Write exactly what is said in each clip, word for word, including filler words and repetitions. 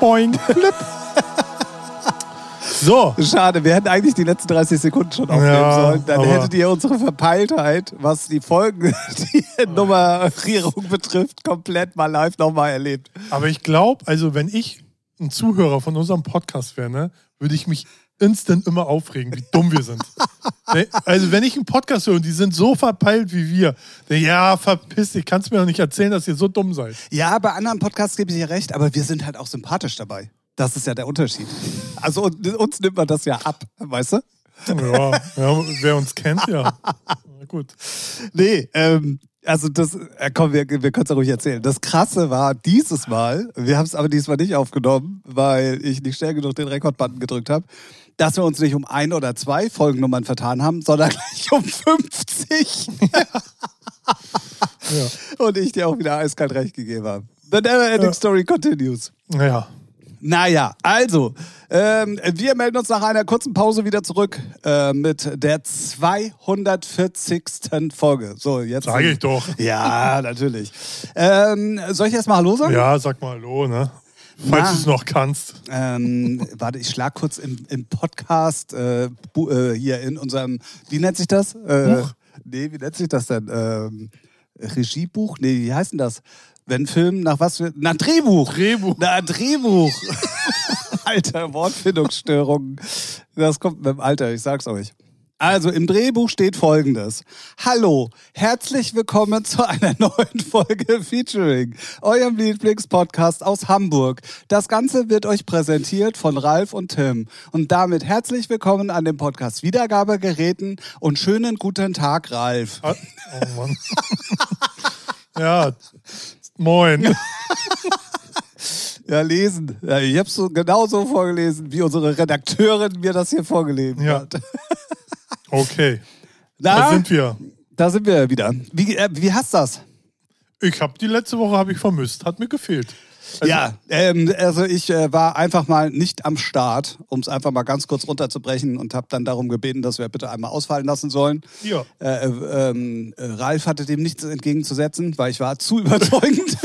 boing, flip. So. Schade, wir hätten eigentlich die letzten dreißig Sekunden schon aufnehmen Ja, sollen. Dann aber- hättet ihr unsere Verpeiltheit, was die Folgen, die Nummerierung betrifft, komplett mal live nochmal erlebt. Aber ich glaube, also wenn ich ein Zuhörer von unserem Podcast wäre, ne, würde ich mich instant immer aufregen, wie dumm wir sind. Also wenn ich einen Podcast höre und die sind so verpeilt wie wir, dann, ja, verpiss dich, kannst mir doch nicht erzählen, dass ihr so dumm seid. Ja, bei anderen Podcasts gebe ich dir recht, aber wir sind halt auch sympathisch dabei. Das ist ja der Unterschied. Also uns nimmt man das ja ab, weißt du? Ja, ja wer uns kennt, ja. Na gut. Nee, ähm, also das, äh, komm, wir, wir können es ja ruhig erzählen. Das Krasse war dieses Mal, wir haben es aber diesmal nicht aufgenommen, weil ich nicht schnell genug den Rekordbutton gedrückt habe, dass wir uns nicht um ein oder zwei Folgennummern vertan haben, sondern gleich um fünfzig. Ja. Und ich dir auch wieder eiskalt recht gegeben habe. The never ending Ja. story continues. Naja. Naja, also, ähm, wir melden uns nach einer kurzen Pause wieder zurück äh, mit der zweihundertvierzigsten Folge. So, jetzt. Sage ich doch. Ja, natürlich. Ähm, soll ich erstmal Hallo sagen? Ja, sag mal Hallo, ne? Falls Na. du es noch kannst. Ähm, warte, ich schlag kurz im, im Podcast äh, bu, äh, hier in unserem, wie nennt sich das? Äh, Buch? Nee, wie nennt sich das denn? Ähm, Regiebuch? Nee, wie heißt denn das? Wenn Film nach was für. Na, Drehbuch! Drehbuch. Na, Drehbuch! Alter, Wortfindungsstörungen. Das kommt mit dem Alter, ich sag's euch. Also, im Drehbuch steht Folgendes. Hallo, herzlich willkommen zu einer neuen Folge Featuring, eurem Lieblingspodcast aus Hamburg. Das Ganze wird euch präsentiert von Ralf und Tim. Und damit herzlich willkommen an dem Podcast Wiedergabegeräten und schönen guten Tag, Ralf. Ah, oh Mann. Ja, moin. Ja, lesen. Ja, ich hab's so genauso vorgelesen, wie unsere Redakteurin mir das hier vorgelesen Ja. hat. Okay, Na, da sind wir. da sind wir wieder. Wie, äh, wie hast du das? Ich habe die letzte Woche habe ich vermisst, hat mir gefehlt. Also, Ja, ähm, also ich äh, war einfach mal nicht am Start, um es einfach mal ganz kurz runterzubrechen und habe dann darum gebeten, dass wir bitte einmal ausfallen lassen sollen. Ja. Äh, äh, ähm, äh, Ralf hatte dem nichts entgegenzusetzen, weil ich war zu überzeugend.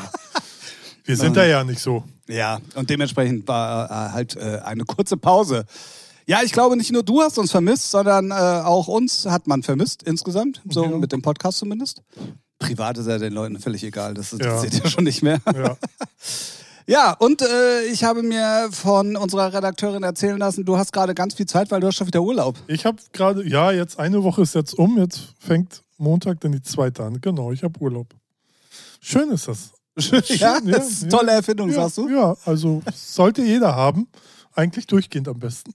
Wir sind da ja nicht so. Ja, und dementsprechend war äh, halt äh, eine kurze Pause. Ja, ich glaube, nicht nur du hast uns vermisst, sondern äh, auch uns hat man vermisst insgesamt, so Ja. mit dem Podcast zumindest. Privat ist ja den Leuten völlig egal, das Ja. interessiert ja schon nicht mehr. Ja. Ja, und äh, ich habe mir von unserer Redakteurin erzählen lassen, du hast gerade ganz viel Zeit, weil du hast schon wieder Urlaub. Ich habe gerade, ja, jetzt eine Woche ist jetzt um, jetzt fängt Montag dann die zweite an. Genau, ich habe Urlaub. Schön ist das. Schön, Ja, das ist eine tolle Erfindung, ja, sagst du? Ja, also sollte jeder haben. Eigentlich durchgehend am besten.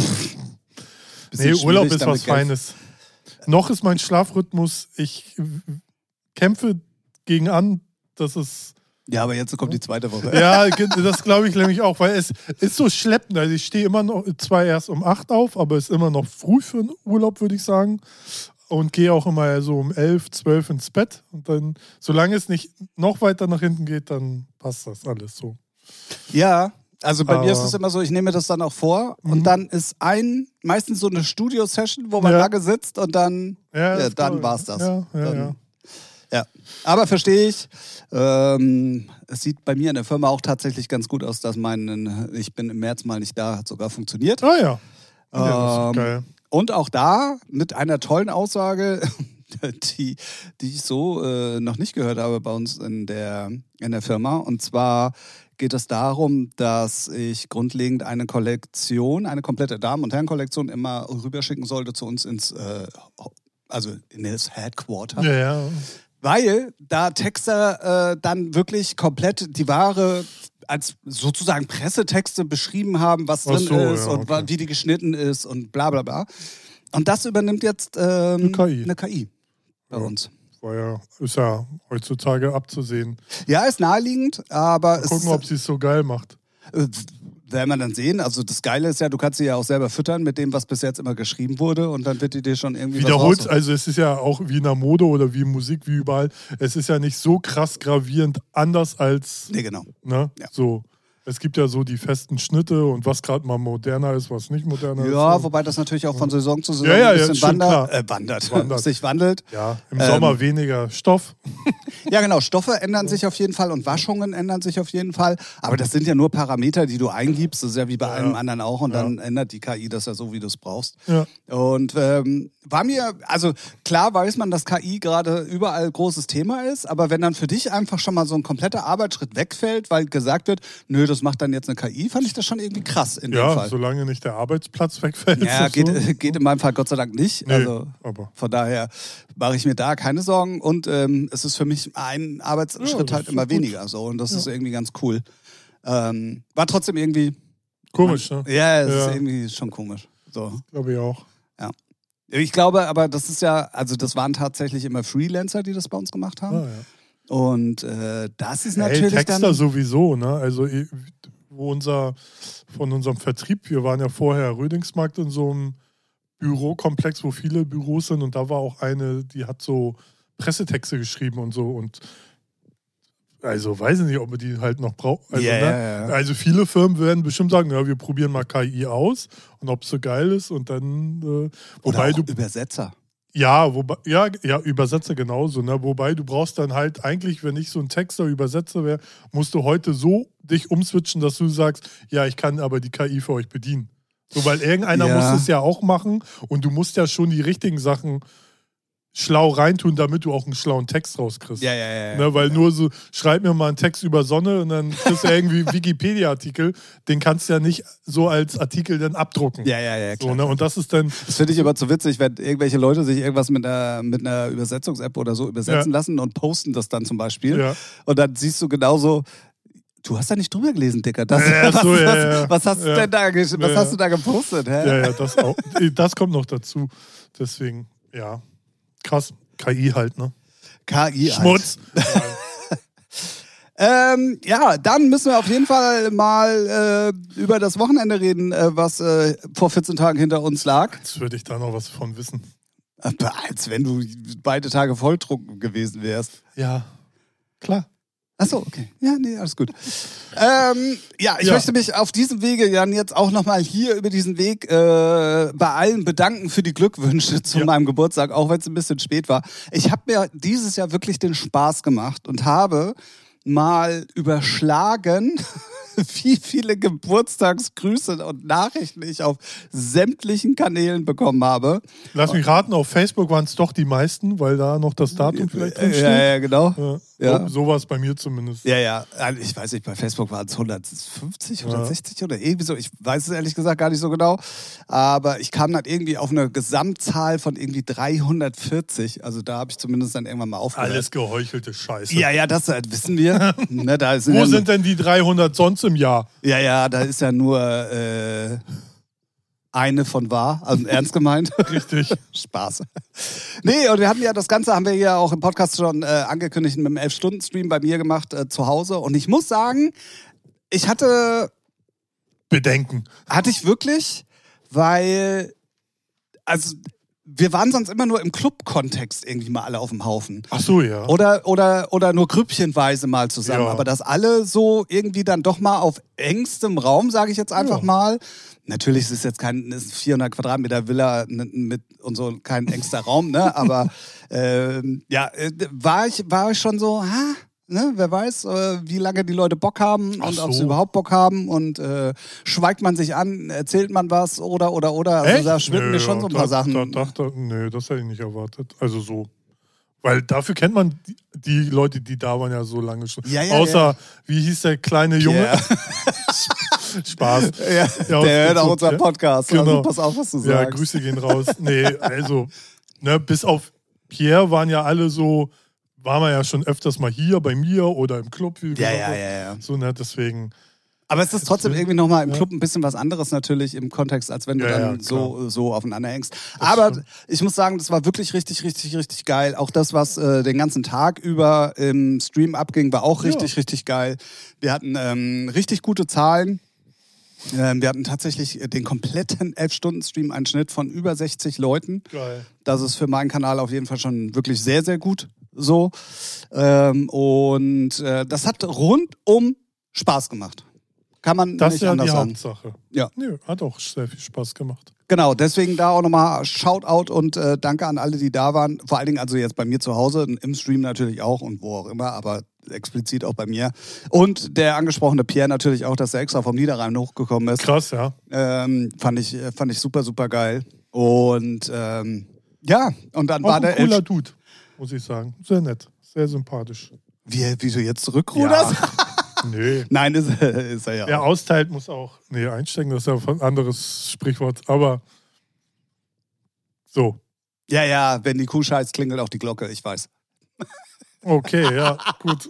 Nee, Urlaub ist was Feines. Noch ist mein Schlafrhythmus, ich kämpfe gegen an, dass es... Ja, aber jetzt kommt die zweite Woche. Ja, das glaube ich nämlich auch, weil es ist so schleppend. Also ich stehe immer noch, zwar erst um acht auf, aber es ist immer noch früh für einen Urlaub, würde ich sagen. Und gehe auch immer so um elf, zwölf ins Bett. Und dann, solange es nicht noch weiter nach hinten geht, dann passt das alles so. Ja, also bei Aber- mir ist es immer so, ich nehme das dann auch vor und Mhm. dann ist ein, meistens so eine Studio-Session, wo man Ja. lange sitzt und dann, ja, das dann glaub ich. war's das. Ja, ja, Dann- ja. Ja, aber verstehe ich. Ähm, es sieht bei mir in der Firma auch tatsächlich ganz gut aus, dass mein, ich bin im März mal nicht da, hat sogar funktioniert. Ah ja. Ja, das ist Ähm, geil. Und auch da mit einer tollen Aussage, die, die ich so äh, noch nicht gehört habe bei uns in der, in der Firma. Und zwar geht es darum, dass ich grundlegend eine Kollektion, eine komplette Damen- und Herrenkollektion immer rüberschicken sollte zu uns ins, äh, also in das Headquarter. Ja, ja. Weil da Texter äh, dann wirklich komplett die Ware als sozusagen Pressetexte beschrieben haben, was Ach drin so, ist ja, und okay. wie die geschnitten ist und bla bla bla. Und das übernimmt jetzt ähm, Eine K I. eine K I bei Ja. uns. War ja, ist ja heutzutage abzusehen. Ja, ist naheliegend, aber Mal es gucken, ob sie es so geil macht. äh, werden wir dann sehen. Also das Geile ist ja, du kannst sie ja auch selber füttern mit dem, was bis jetzt immer geschrieben wurde und dann wird die dir schon irgendwie Wiederholt, was raus. also es ist ja auch wie in der Mode oder wie in Musik, wie überall. Es ist ja nicht so krass gravierend anders als, Nee, genau. ne, Ja. so. es gibt ja so die festen Schnitte und was gerade mal moderner ist, was nicht moderner ist. Ja, wobei das natürlich auch von Saison zu Saison ja, ja, ein bisschen ja, stimmt, wandert, äh, wandert, wandert. sich wandelt. Ja, im Ähm, Sommer weniger Stoff. Ja, genau. Stoffe ändern sich auf jeden Fall und Waschungen ändern sich auf jeden Fall. Aber das sind ja nur Parameter, die du eingibst. Das ist ja wie bei Ja. allem anderen auch. Und Ja. dann ändert die K I das ja so, wie du es brauchst. Ja. Und ähm, war mir, also klar weiß man, dass K I gerade überall großes Thema ist. Aber wenn dann für dich einfach schon mal so ein kompletter Arbeitsschritt wegfällt, weil gesagt wird, nö, das macht dann jetzt eine K I, fand ich das schon irgendwie krass in dem Ja, Fall. solange nicht der Arbeitsplatz wegfällt. Ja, ist geht, so. geht in meinem Fall Gott sei Dank nicht. Nee, also aber von daher mache ich mir da keine Sorgen und ähm, es ist für mich ein Arbeitsschritt Ja, das halt ist immer doch gut. weniger so und das Ja. ist irgendwie ganz cool. Ähm, war trotzdem irgendwie komisch, ne? Ja, es Ja. ist irgendwie schon komisch. So. Glaube ich auch. Ich glaube, aber das ist ja, also das waren tatsächlich immer Freelancer, die das bei uns gemacht haben. Ah, ja. Und äh, das ist Hey, natürlich Texter dann. sowieso, ne? Also eh, wo unser von unserem Vertrieb, wir waren ja vorher Rödingsmarkt in so einem Bürokomplex, wo viele Büros sind und da war auch eine, die hat so Pressetexte geschrieben und so und also weiß ich nicht, ob man die halt noch braucht. Also, Ja, ne? ja, ja. also viele Firmen werden bestimmt sagen, ja, wir probieren mal K I aus und ob es so geil ist und dann äh, Oder wobei auch du Übersetzer. ja, wobei, ja, ja, Übersetzer genauso, ne? Wobei du brauchst dann halt eigentlich, wenn ich so ein Texter Übersetzer wäre, musst du heute so dich umswitchen, dass du sagst, ja, ich kann aber die K I für euch bedienen. So, weil irgendeiner Ja. muss es ja auch machen und du musst ja schon die richtigen Sachen schlau reintun, damit du auch einen schlauen Text rauskriegst. Ja, ja, ja. ja. Ne, weil nur so, schreib mir mal einen Text über Sonne und dann kriegst du irgendwie Wikipedia-Artikel, den kannst du ja nicht so als Artikel dann abdrucken. Ja, ja, ja, klar. So, ne? Und das ist dann, Das finde ich aber zu witzig, wenn irgendwelche Leute sich irgendwas mit einer, mit einer Übersetzungs-App oder so übersetzen Ja. lassen und posten das dann zum Beispiel. ja. Und dann siehst du genauso, du hast da nicht drüber gelesen, Dicker. Das, Ja, was, so, ja, was, ja. was hast du Ja. denn da, gesch- was Ja, hast ja. du da gepostet? Hä? Ja, ja, das auch. Das kommt noch dazu. Deswegen, ja. Krass. K I halt, ne? K I. halt. Schmutz. Ähm, ja, dann müssen wir auf jeden Fall mal äh, über das Wochenende reden, äh, was äh, vor vierzehn Tagen hinter uns lag. Jetzt würde ich da noch was von wissen. Aber als wenn du beide Tage volltrunken gewesen wärst. Ja, klar. Achso, okay. Ja, nee, alles gut. Ähm, ja, ich Ja. möchte mich auf diesem Wege dann jetzt auch nochmal hier über diesen Weg äh, bei allen bedanken für die Glückwünsche zu Ja. meinem Geburtstag, auch wenn es ein bisschen spät war. Ich habe mir dieses Jahr wirklich den Spaß gemacht und habe mal überschlagen, wie viele Geburtstagsgrüße und Nachrichten ich auf sämtlichen Kanälen bekommen habe. Lass mich raten, auf Facebook waren es doch die meisten, weil da noch das Datum vielleicht drin steht. Ja, ja, genau. Ja. Ja. So, so war es bei mir zumindest. Ja, ja. Also ich weiß nicht, bei Facebook waren es hundertfünfzig, Ja. hundertsechzig oder irgendwie so. Ich weiß es ehrlich gesagt gar nicht so genau. Aber ich kam dann irgendwie auf eine Gesamtzahl von irgendwie dreihundertvierzig. Also da habe ich zumindest dann irgendwann mal aufgehört. Alles geheuchelte Scheiße. Ja, ja, das äh, wissen wir. ne, da sind Wo ja, sind denn die dreihundert sonst im Jahr? ja, ja, da ist ja nur äh, eine von wahr, also ernst gemeint. Richtig. Spaß. Nee, und wir hatten ja das Ganze, haben wir ja auch im Podcast schon äh, angekündigt, mit einem elf Stunden Stream bei mir gemacht äh, zu Hause. Und ich muss sagen, ich hatte, Bedenken. hatte ich wirklich, weil, also wir waren sonst immer nur im Club-Kontext irgendwie mal alle auf dem Haufen. Ach so, ja. Oder, oder, oder nur grüppchenweise mal zusammen. Ja. Aber dass alle so irgendwie dann doch mal auf engstem Raum, sage ich jetzt einfach Ja. mal. Natürlich ist es jetzt kein ist vierhundert Quadratmeter Villa mit und so kein engster Raum, ne? Aber ähm, ja, äh, war ich, war ich schon so, ha? Ne, wer weiß, äh, wie lange die Leute Bock haben Ach und so. ob sie überhaupt Bock haben und äh, schweigt man sich an, erzählt man was oder oder oder. Also Echt? da schwimmen mir schon so ein paar da, Sachen. Da, da, da, nö, das hätte ich nicht erwartet. Also so. Weil dafür kennt man die, die Leute, die da waren, ja so lange schon. Ja, ja, Außer, ja. wie hieß der kleine Junge? Ja. Spaß. Ja, Ja, der hört auch so- unseren ja. Podcast. Genau. Also pass auf, was du Ja, sagst. Grüße gehen raus. Nee, also, ne, bis auf Pierre waren ja alle so, waren wir ja schon öfters mal hier bei mir oder im Club. Wie Ja, gesagt. ja, ja, ja. So, ne, deswegen. Aber es ist trotzdem irgendwie nochmal im Ja. Club ein bisschen was anderes natürlich im Kontext, als wenn du Ja, dann ja, so, so aufeinander hängst. Aber stimmt. ich muss sagen, das war wirklich richtig, richtig, richtig geil. Auch das, was äh, den ganzen Tag über im Stream abging, war auch richtig, Ja. richtig geil. Wir hatten ähm, richtig gute Zahlen. Ähm, wir hatten tatsächlich den kompletten elf Stunden Stream einen Schnitt von über sechzig Leuten. Geil. Das ist für meinen Kanal auf jeden Fall schon wirklich sehr, sehr gut so. Ähm, und äh, das hat rundum Spaß gemacht. Kann man Das nicht ist ja anders die sagen. Hauptsache. Ja. Nö, hat auch sehr viel Spaß gemacht. Genau, deswegen da auch nochmal Shoutout und äh, danke an alle, die da waren. Vor allen Dingen also jetzt bei mir zu Hause, im Stream natürlich auch und wo auch immer, aber explizit auch bei mir. Und der angesprochene Pierre natürlich auch, dass er extra vom Niederrhein hochgekommen ist. Krass, ja. Ähm, fand ich, fand ich super, super geil. Und ähm, ja, und dann Auch war ein der cooler Elf- Dude, muss ich sagen. Sehr nett, sehr sympathisch. Wie, wie du jetzt zurückruderst? Nö. Nein, ist, ist er ja Wer auch. austeilt, muss auch. Nee, einstecken, das ist ja ein anderes Sprichwort. Aber so. Ja, ja, wenn die Kuh scheißt, klingelt auch die Glocke, ich weiß. Okay, ja, gut.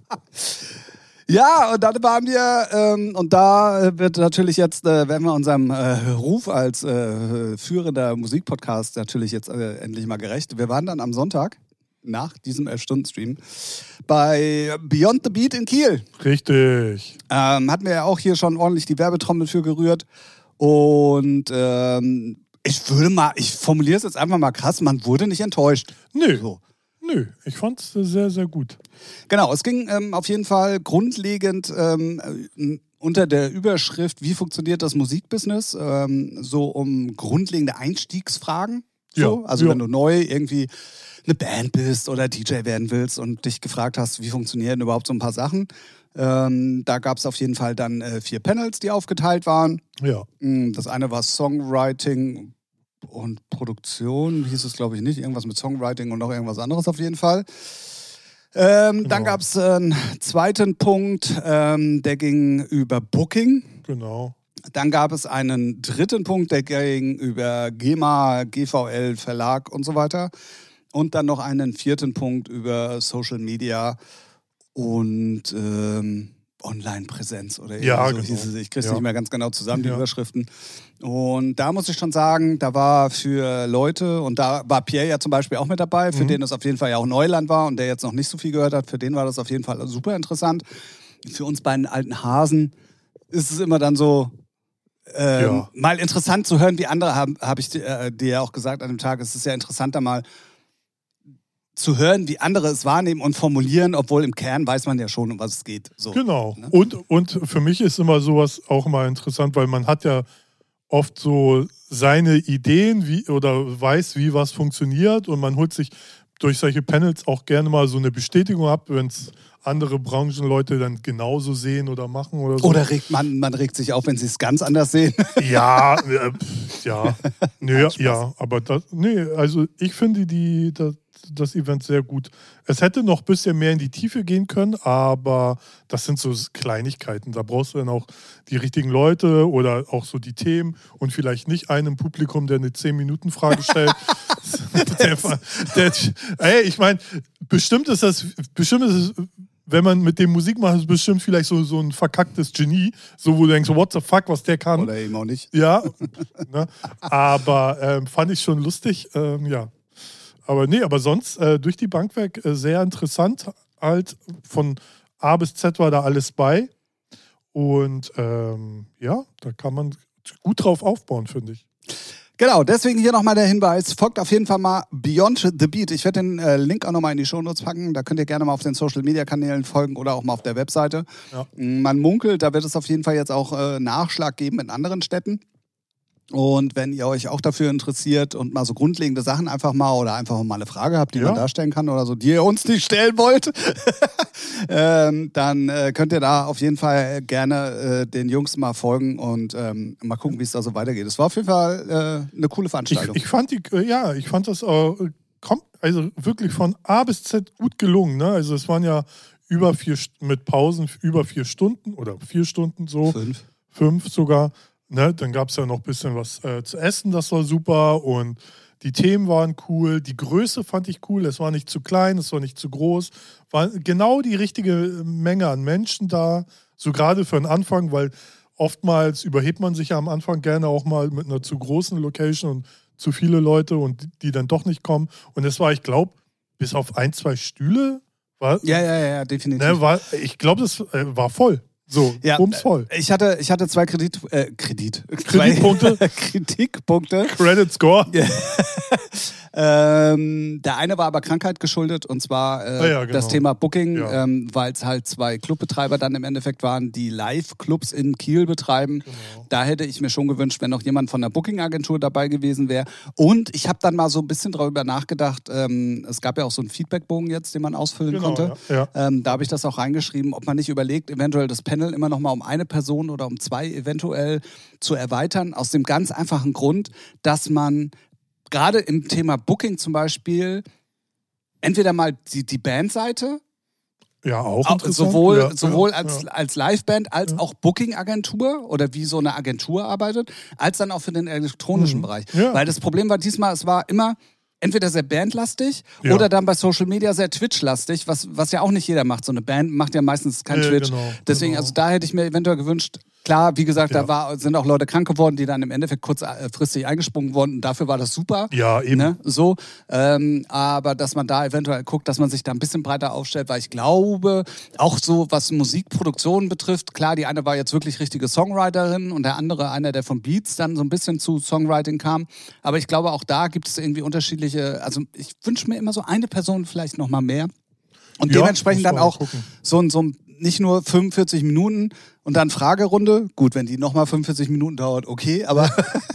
Ja, und dann waren wir, ähm, und da wird natürlich jetzt, äh, werden wir unserem äh, Ruf als äh, führender Musikpodcast natürlich jetzt äh, endlich mal gerecht. Wir waren dann am Sonntag, nach diesem elf-Stunden-Stream, bei Beyond the Beat in Kiel. Richtig. Ähm, hatten wir ja auch hier schon ordentlich die Werbetrommel für gerührt. Und ähm, ich würde mal, ich formuliere es jetzt einfach mal krass, man wurde nicht enttäuscht. Nö. So. Nö, ich fand es sehr, sehr gut. Genau, es ging ähm, auf jeden Fall grundlegend ähm, äh, unter der Überschrift, wie funktioniert das Musikbusiness, ähm, so um grundlegende Einstiegsfragen. So. Ja, Also ja. wenn du neu irgendwie eine Band bist oder D J werden willst und dich gefragt hast, wie funktionieren überhaupt so ein paar Sachen. Ähm, da gab es auf jeden Fall dann äh, vier Panels, die aufgeteilt waren. Ja. Das eine war Songwriting und Produktion, hieß es glaube ich nicht. Irgendwas mit Songwriting und noch irgendwas anderes auf jeden Fall. Ähm, Genau. Dann gab es einen zweiten Punkt, ähm, der ging über Booking. Genau. Dann gab es einen dritten Punkt, der ging über GEMA, G V L, Verlag und so weiter. Und dann noch einen vierten Punkt über Social Media und ähm, Online-Präsenz oder irgendwie Ja, so genau. hieß es. Ich kriege es Ja. nicht mehr ganz genau zusammen, die Ja. Überschriften. Und da muss ich schon sagen, da war für Leute, und da war Pierre ja zum Beispiel auch mit dabei, für Mhm. den das auf jeden Fall ja auch Neuland war und der jetzt noch nicht so viel gehört hat, für den war das auf jeden Fall super interessant. Für uns beiden alten Hasen ist es immer dann so, ähm, Ja. mal interessant zu hören, wie andere haben, habe ich äh, dir ja auch gesagt an dem Tag, es ist ja interessanter mal zu hören, wie andere es wahrnehmen und formulieren, obwohl im Kern weiß man ja schon, um was es geht. So. Genau. Ne? Und, und für mich ist immer sowas auch mal interessant, weil man hat ja oft so seine Ideen wie, oder weiß, wie was funktioniert und man holt sich durch solche Panels auch gerne mal so eine Bestätigung ab, wenn es andere Branchenleute dann genauso sehen oder machen oder so. Oder regt man, man regt sich auf, wenn sie es ganz anders sehen. Ja, äh, pff, ja. Nö, Nein, Spaß. ja, aber das, nee, also ich finde die, das, das Event sehr gut. Es hätte noch ein bisschen mehr in die Tiefe gehen können, aber das sind so Kleinigkeiten. Da brauchst du dann auch die richtigen Leute oder auch so die Themen und vielleicht nicht einen im Publikum, der eine zehn-Minuten-Frage stellt. der, der, ey, ich meine, bestimmt ist das, bestimmt ist es, wenn man mit dem Musik macht, ist bestimmt vielleicht so, so ein verkacktes Genie, so wo du denkst, what the fuck, was der kann. Oder eben auch nicht. Ja, ne? Aber ähm, fand ich schon lustig, ähm, ja. Aber nee, aber sonst äh, durch die Bank weg äh, sehr interessant. Halt von A bis Z war da alles bei. Und ähm, ja, da kann man gut drauf aufbauen, finde ich. Genau, deswegen hier nochmal der Hinweis, folgt auf jeden Fall mal Beyond the Beat. Ich werde den äh, Link auch nochmal in die Shownotes packen. Da könnt ihr gerne mal auf den Social-Media-Kanälen folgen oder auch mal auf der Webseite. Ja. Man munkelt, da wird es auf jeden Fall jetzt auch äh, Nachschlag geben in anderen Städten. Und wenn ihr euch auch dafür interessiert und mal so grundlegende Sachen einfach mal oder einfach mal eine Frage habt, die Ja. man darstellen kann oder so, die ihr uns nicht stellen wollt, ähm, dann äh, könnt ihr da auf jeden Fall gerne äh, den Jungs mal folgen und ähm, mal gucken, wie es da so weitergeht. Es war auf jeden Fall äh, eine coole Ich, Veranstaltung. ich fand die, äh, ja, ich fand das äh, kommt, also wirklich von A bis Z gut gelungen. Ne? Also es waren ja über vier St- mit Pausen über vier Stunden oder vier Stunden so. Fünf. Fünf sogar. Ne? Dann gab es ja noch ein bisschen was äh, zu essen, das war super. Und die Themen waren cool. Die Größe fand ich cool. Es war nicht zu klein, es war nicht zu groß. War genau die richtige Menge an Menschen da. So gerade für den Anfang, weil oftmals überhebt man sich ja am Anfang gerne auch mal mit einer zu großen Location und zu viele Leute und die dann doch nicht kommen. Und es war, ich glaube, bis auf ein, zwei Stühle war, Ja, ja, ja, definitiv. ne, war ich glaube, das äh, war voll. So, Ja, bums voll. Ich hatte, ich hatte zwei Kredit, äh, Kredit. Kreditpunkte. Zwei Kritikpunkte. Credit Score. Ähm, der eine war aber Krankheit geschuldet und zwar äh, ah, ja, genau. das Thema Booking, ja. ähm, weil es halt zwei Clubbetreiber dann im Endeffekt waren, die Live-Clubs in Kiel betreiben. Genau. Da hätte ich mir schon gewünscht, wenn noch jemand von der Booking-Agentur dabei gewesen wäre. Und ich habe dann mal so ein bisschen darüber nachgedacht, ähm, es gab ja auch so einen Feedbackbogen jetzt, den man ausfüllen genau, konnte. Ja, ja. Ähm, da habe ich das auch reingeschrieben, ob man nicht überlegt, eventuell das Panel immer noch mal um eine Person oder um zwei eventuell zu erweitern. Aus dem ganz einfachen Grund, dass man gerade im Thema Booking zum Beispiel entweder mal die, die Bandseite, ja auch auch, sowohl, ja, sowohl ja, als, ja. als Liveband als Ja. auch Booking-Agentur oder wie so eine Agentur arbeitet, als dann auch für den elektronischen Mhm. Bereich. Ja. Weil das Problem war diesmal, es war immer entweder sehr bandlastig Ja. oder dann bei Social Media sehr Twitch-lastig, was, was ja auch nicht jeder macht. So eine Band macht ja meistens kein Ja, Twitch. genau, Deswegen, genau. also da hätte ich mir eventuell gewünscht, klar, wie gesagt, Ja. da war, sind auch Leute krank geworden, die dann im Endeffekt kurzfristig eingesprungen wurden. Und dafür war das super. Ja, eben. Ne? So, ähm, aber dass man da eventuell guckt, dass man sich da ein bisschen breiter aufstellt, weil ich glaube, auch so was Musikproduktion betrifft, klar, die eine war jetzt wirklich richtige Songwriterin und der andere einer, der von Beats dann so ein bisschen zu Songwriting kam. Aber ich glaube, auch da gibt es irgendwie unterschiedliche, also ich wünsche mir immer so eine Person vielleicht noch mal mehr. Und Ja, dementsprechend muss dann man auch gucken. so ein, so ein nicht nur fünfundvierzig Minuten und dann Fragerunde. Gut, wenn die nochmal fünfundvierzig Minuten dauert, okay, aber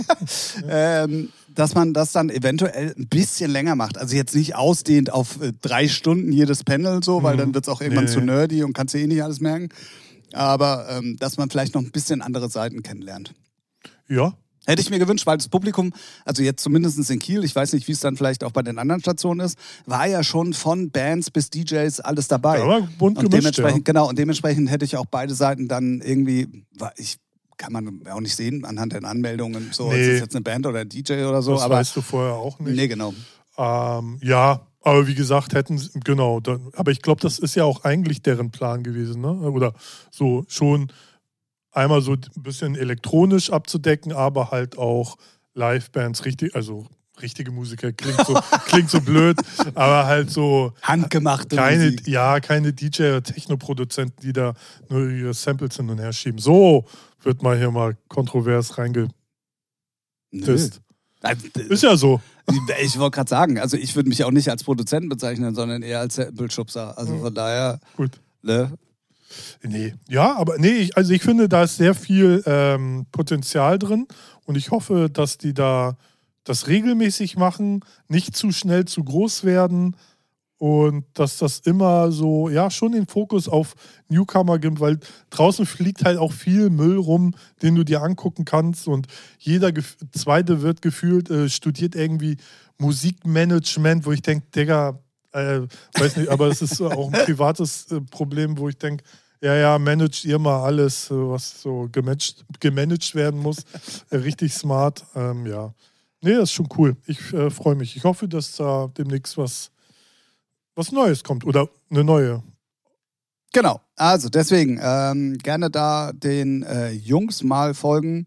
ähm, dass man das dann eventuell ein bisschen länger macht. Also jetzt nicht ausdehnt auf äh, drei Stunden jedes Panel so, weil Mhm. dann wird es auch irgendwann Nee. zu nerdy und kannst du eh nicht alles merken. Aber ähm, dass man vielleicht noch ein bisschen andere Seiten kennenlernt. Ja, Hätte ich mir gewünscht, weil das Publikum, also jetzt zumindest in Kiel, ich weiß nicht, wie es dann vielleicht auch bei den anderen Stationen ist, war ja schon von Bands bis D Js alles dabei. da war bunt Und gemischt, dementsprechend, ja. genau, und dementsprechend hätte ich auch beide Seiten dann irgendwie, ich kann man auch nicht sehen anhand der Anmeldungen, so, Nee. ist es jetzt eine Band oder ein D J oder so, Das aber weißt du vorher auch nicht. nee, genau. Ähm, ja, aber wie gesagt, hätten sie, genau, da, aber ich glaube, das ist ja auch eigentlich deren Plan gewesen, ne? Oder so schon einmal so ein bisschen elektronisch abzudecken, aber halt auch Livebands, richtig, also richtige Musiker, klingt so, klingt so blöd, aber halt so Handgemachte keine, Musik. ja, keine D J- oder Techno-Produzenten, die da nur ihre Samples hin und her schieben. So wird mal hier mal kontrovers reingetisst. Nö. Also, Ist ja so. ich wollte gerade sagen, also ich würde mich auch nicht als Produzent bezeichnen, sondern eher als Bildschubser. Also von daher, Gut. ne? Nee, ja, aber nee, ich, also ich finde, da ist sehr viel ähm, Potenzial drin und ich hoffe, dass die da das regelmäßig machen, nicht zu schnell zu groß werden und dass das immer so, ja, schon den Fokus auf Newcomer gibt, weil draußen fliegt halt auch viel Müll rum, den du dir angucken kannst und jeder Gef- Zweite wird gefühlt, äh, studiert irgendwie Musikmanagement, wo ich denke, Digga, äh, weiß nicht, aber es ist auch ein privates äh, Problem, wo ich denke, ja, ja, managt ihr mal alles, äh, was so gemanagt, gemanagt werden muss. Äh, richtig smart, ähm, ja. Nee, das ist schon cool. Ich äh, freue mich. Ich hoffe, dass da demnächst was, was Neues kommt oder eine neue. Genau, also deswegen ähm, gerne da den äh, Jungs mal folgen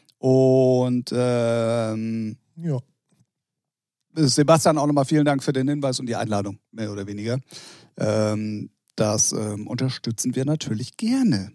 und ähm, Ja. Sebastian auch nochmal vielen Dank für den Hinweis und die Einladung, mehr oder weniger. Ähm, das ähm, unterstützen wir natürlich gerne.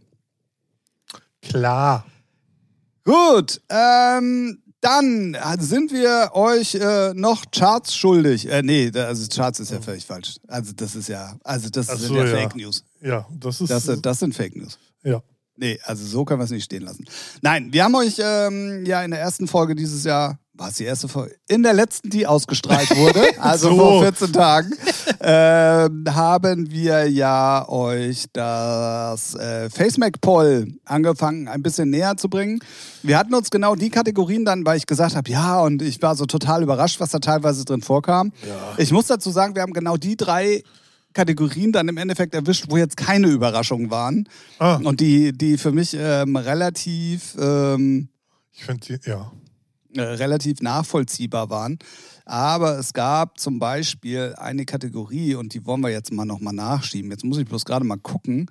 Klar. Gut, ähm, dann sind wir euch äh, noch Charts schuldig. Äh, nee, da- also Charts ist ja völlig falsch. Also das ist ja, also das Ach sind so, ja ja. Fake News. Ja, das ist. Das, sind- das sind Fake News. ja. Nee, also so können wir es nicht stehen lassen. Nein, wir haben euch ähm, ja in der ersten Folge dieses Jahr, war es die erste Folge? In der letzten, die ausgestrahlt wurde, also So. vor vierzehn Tagen, ähm, haben wir ja euch das äh, FaceMac-Poll angefangen, ein bisschen näher zu bringen. Wir hatten uns genau die Kategorien dann, weil ich gesagt habe, ja, und ich war so total überrascht, was da teilweise drin vorkam. Ja. Ich muss dazu sagen, wir haben genau die drei Kategorien dann im Endeffekt erwischt, wo jetzt keine Überraschungen waren. Ah, Und die, die für mich ähm, relativ, ähm, ich finde, ja. äh, relativ nachvollziehbar waren. Aber es gab zum Beispiel eine Kategorie, und die wollen wir jetzt mal nochmal nachschieben. Jetzt muss ich bloß gerade mal gucken.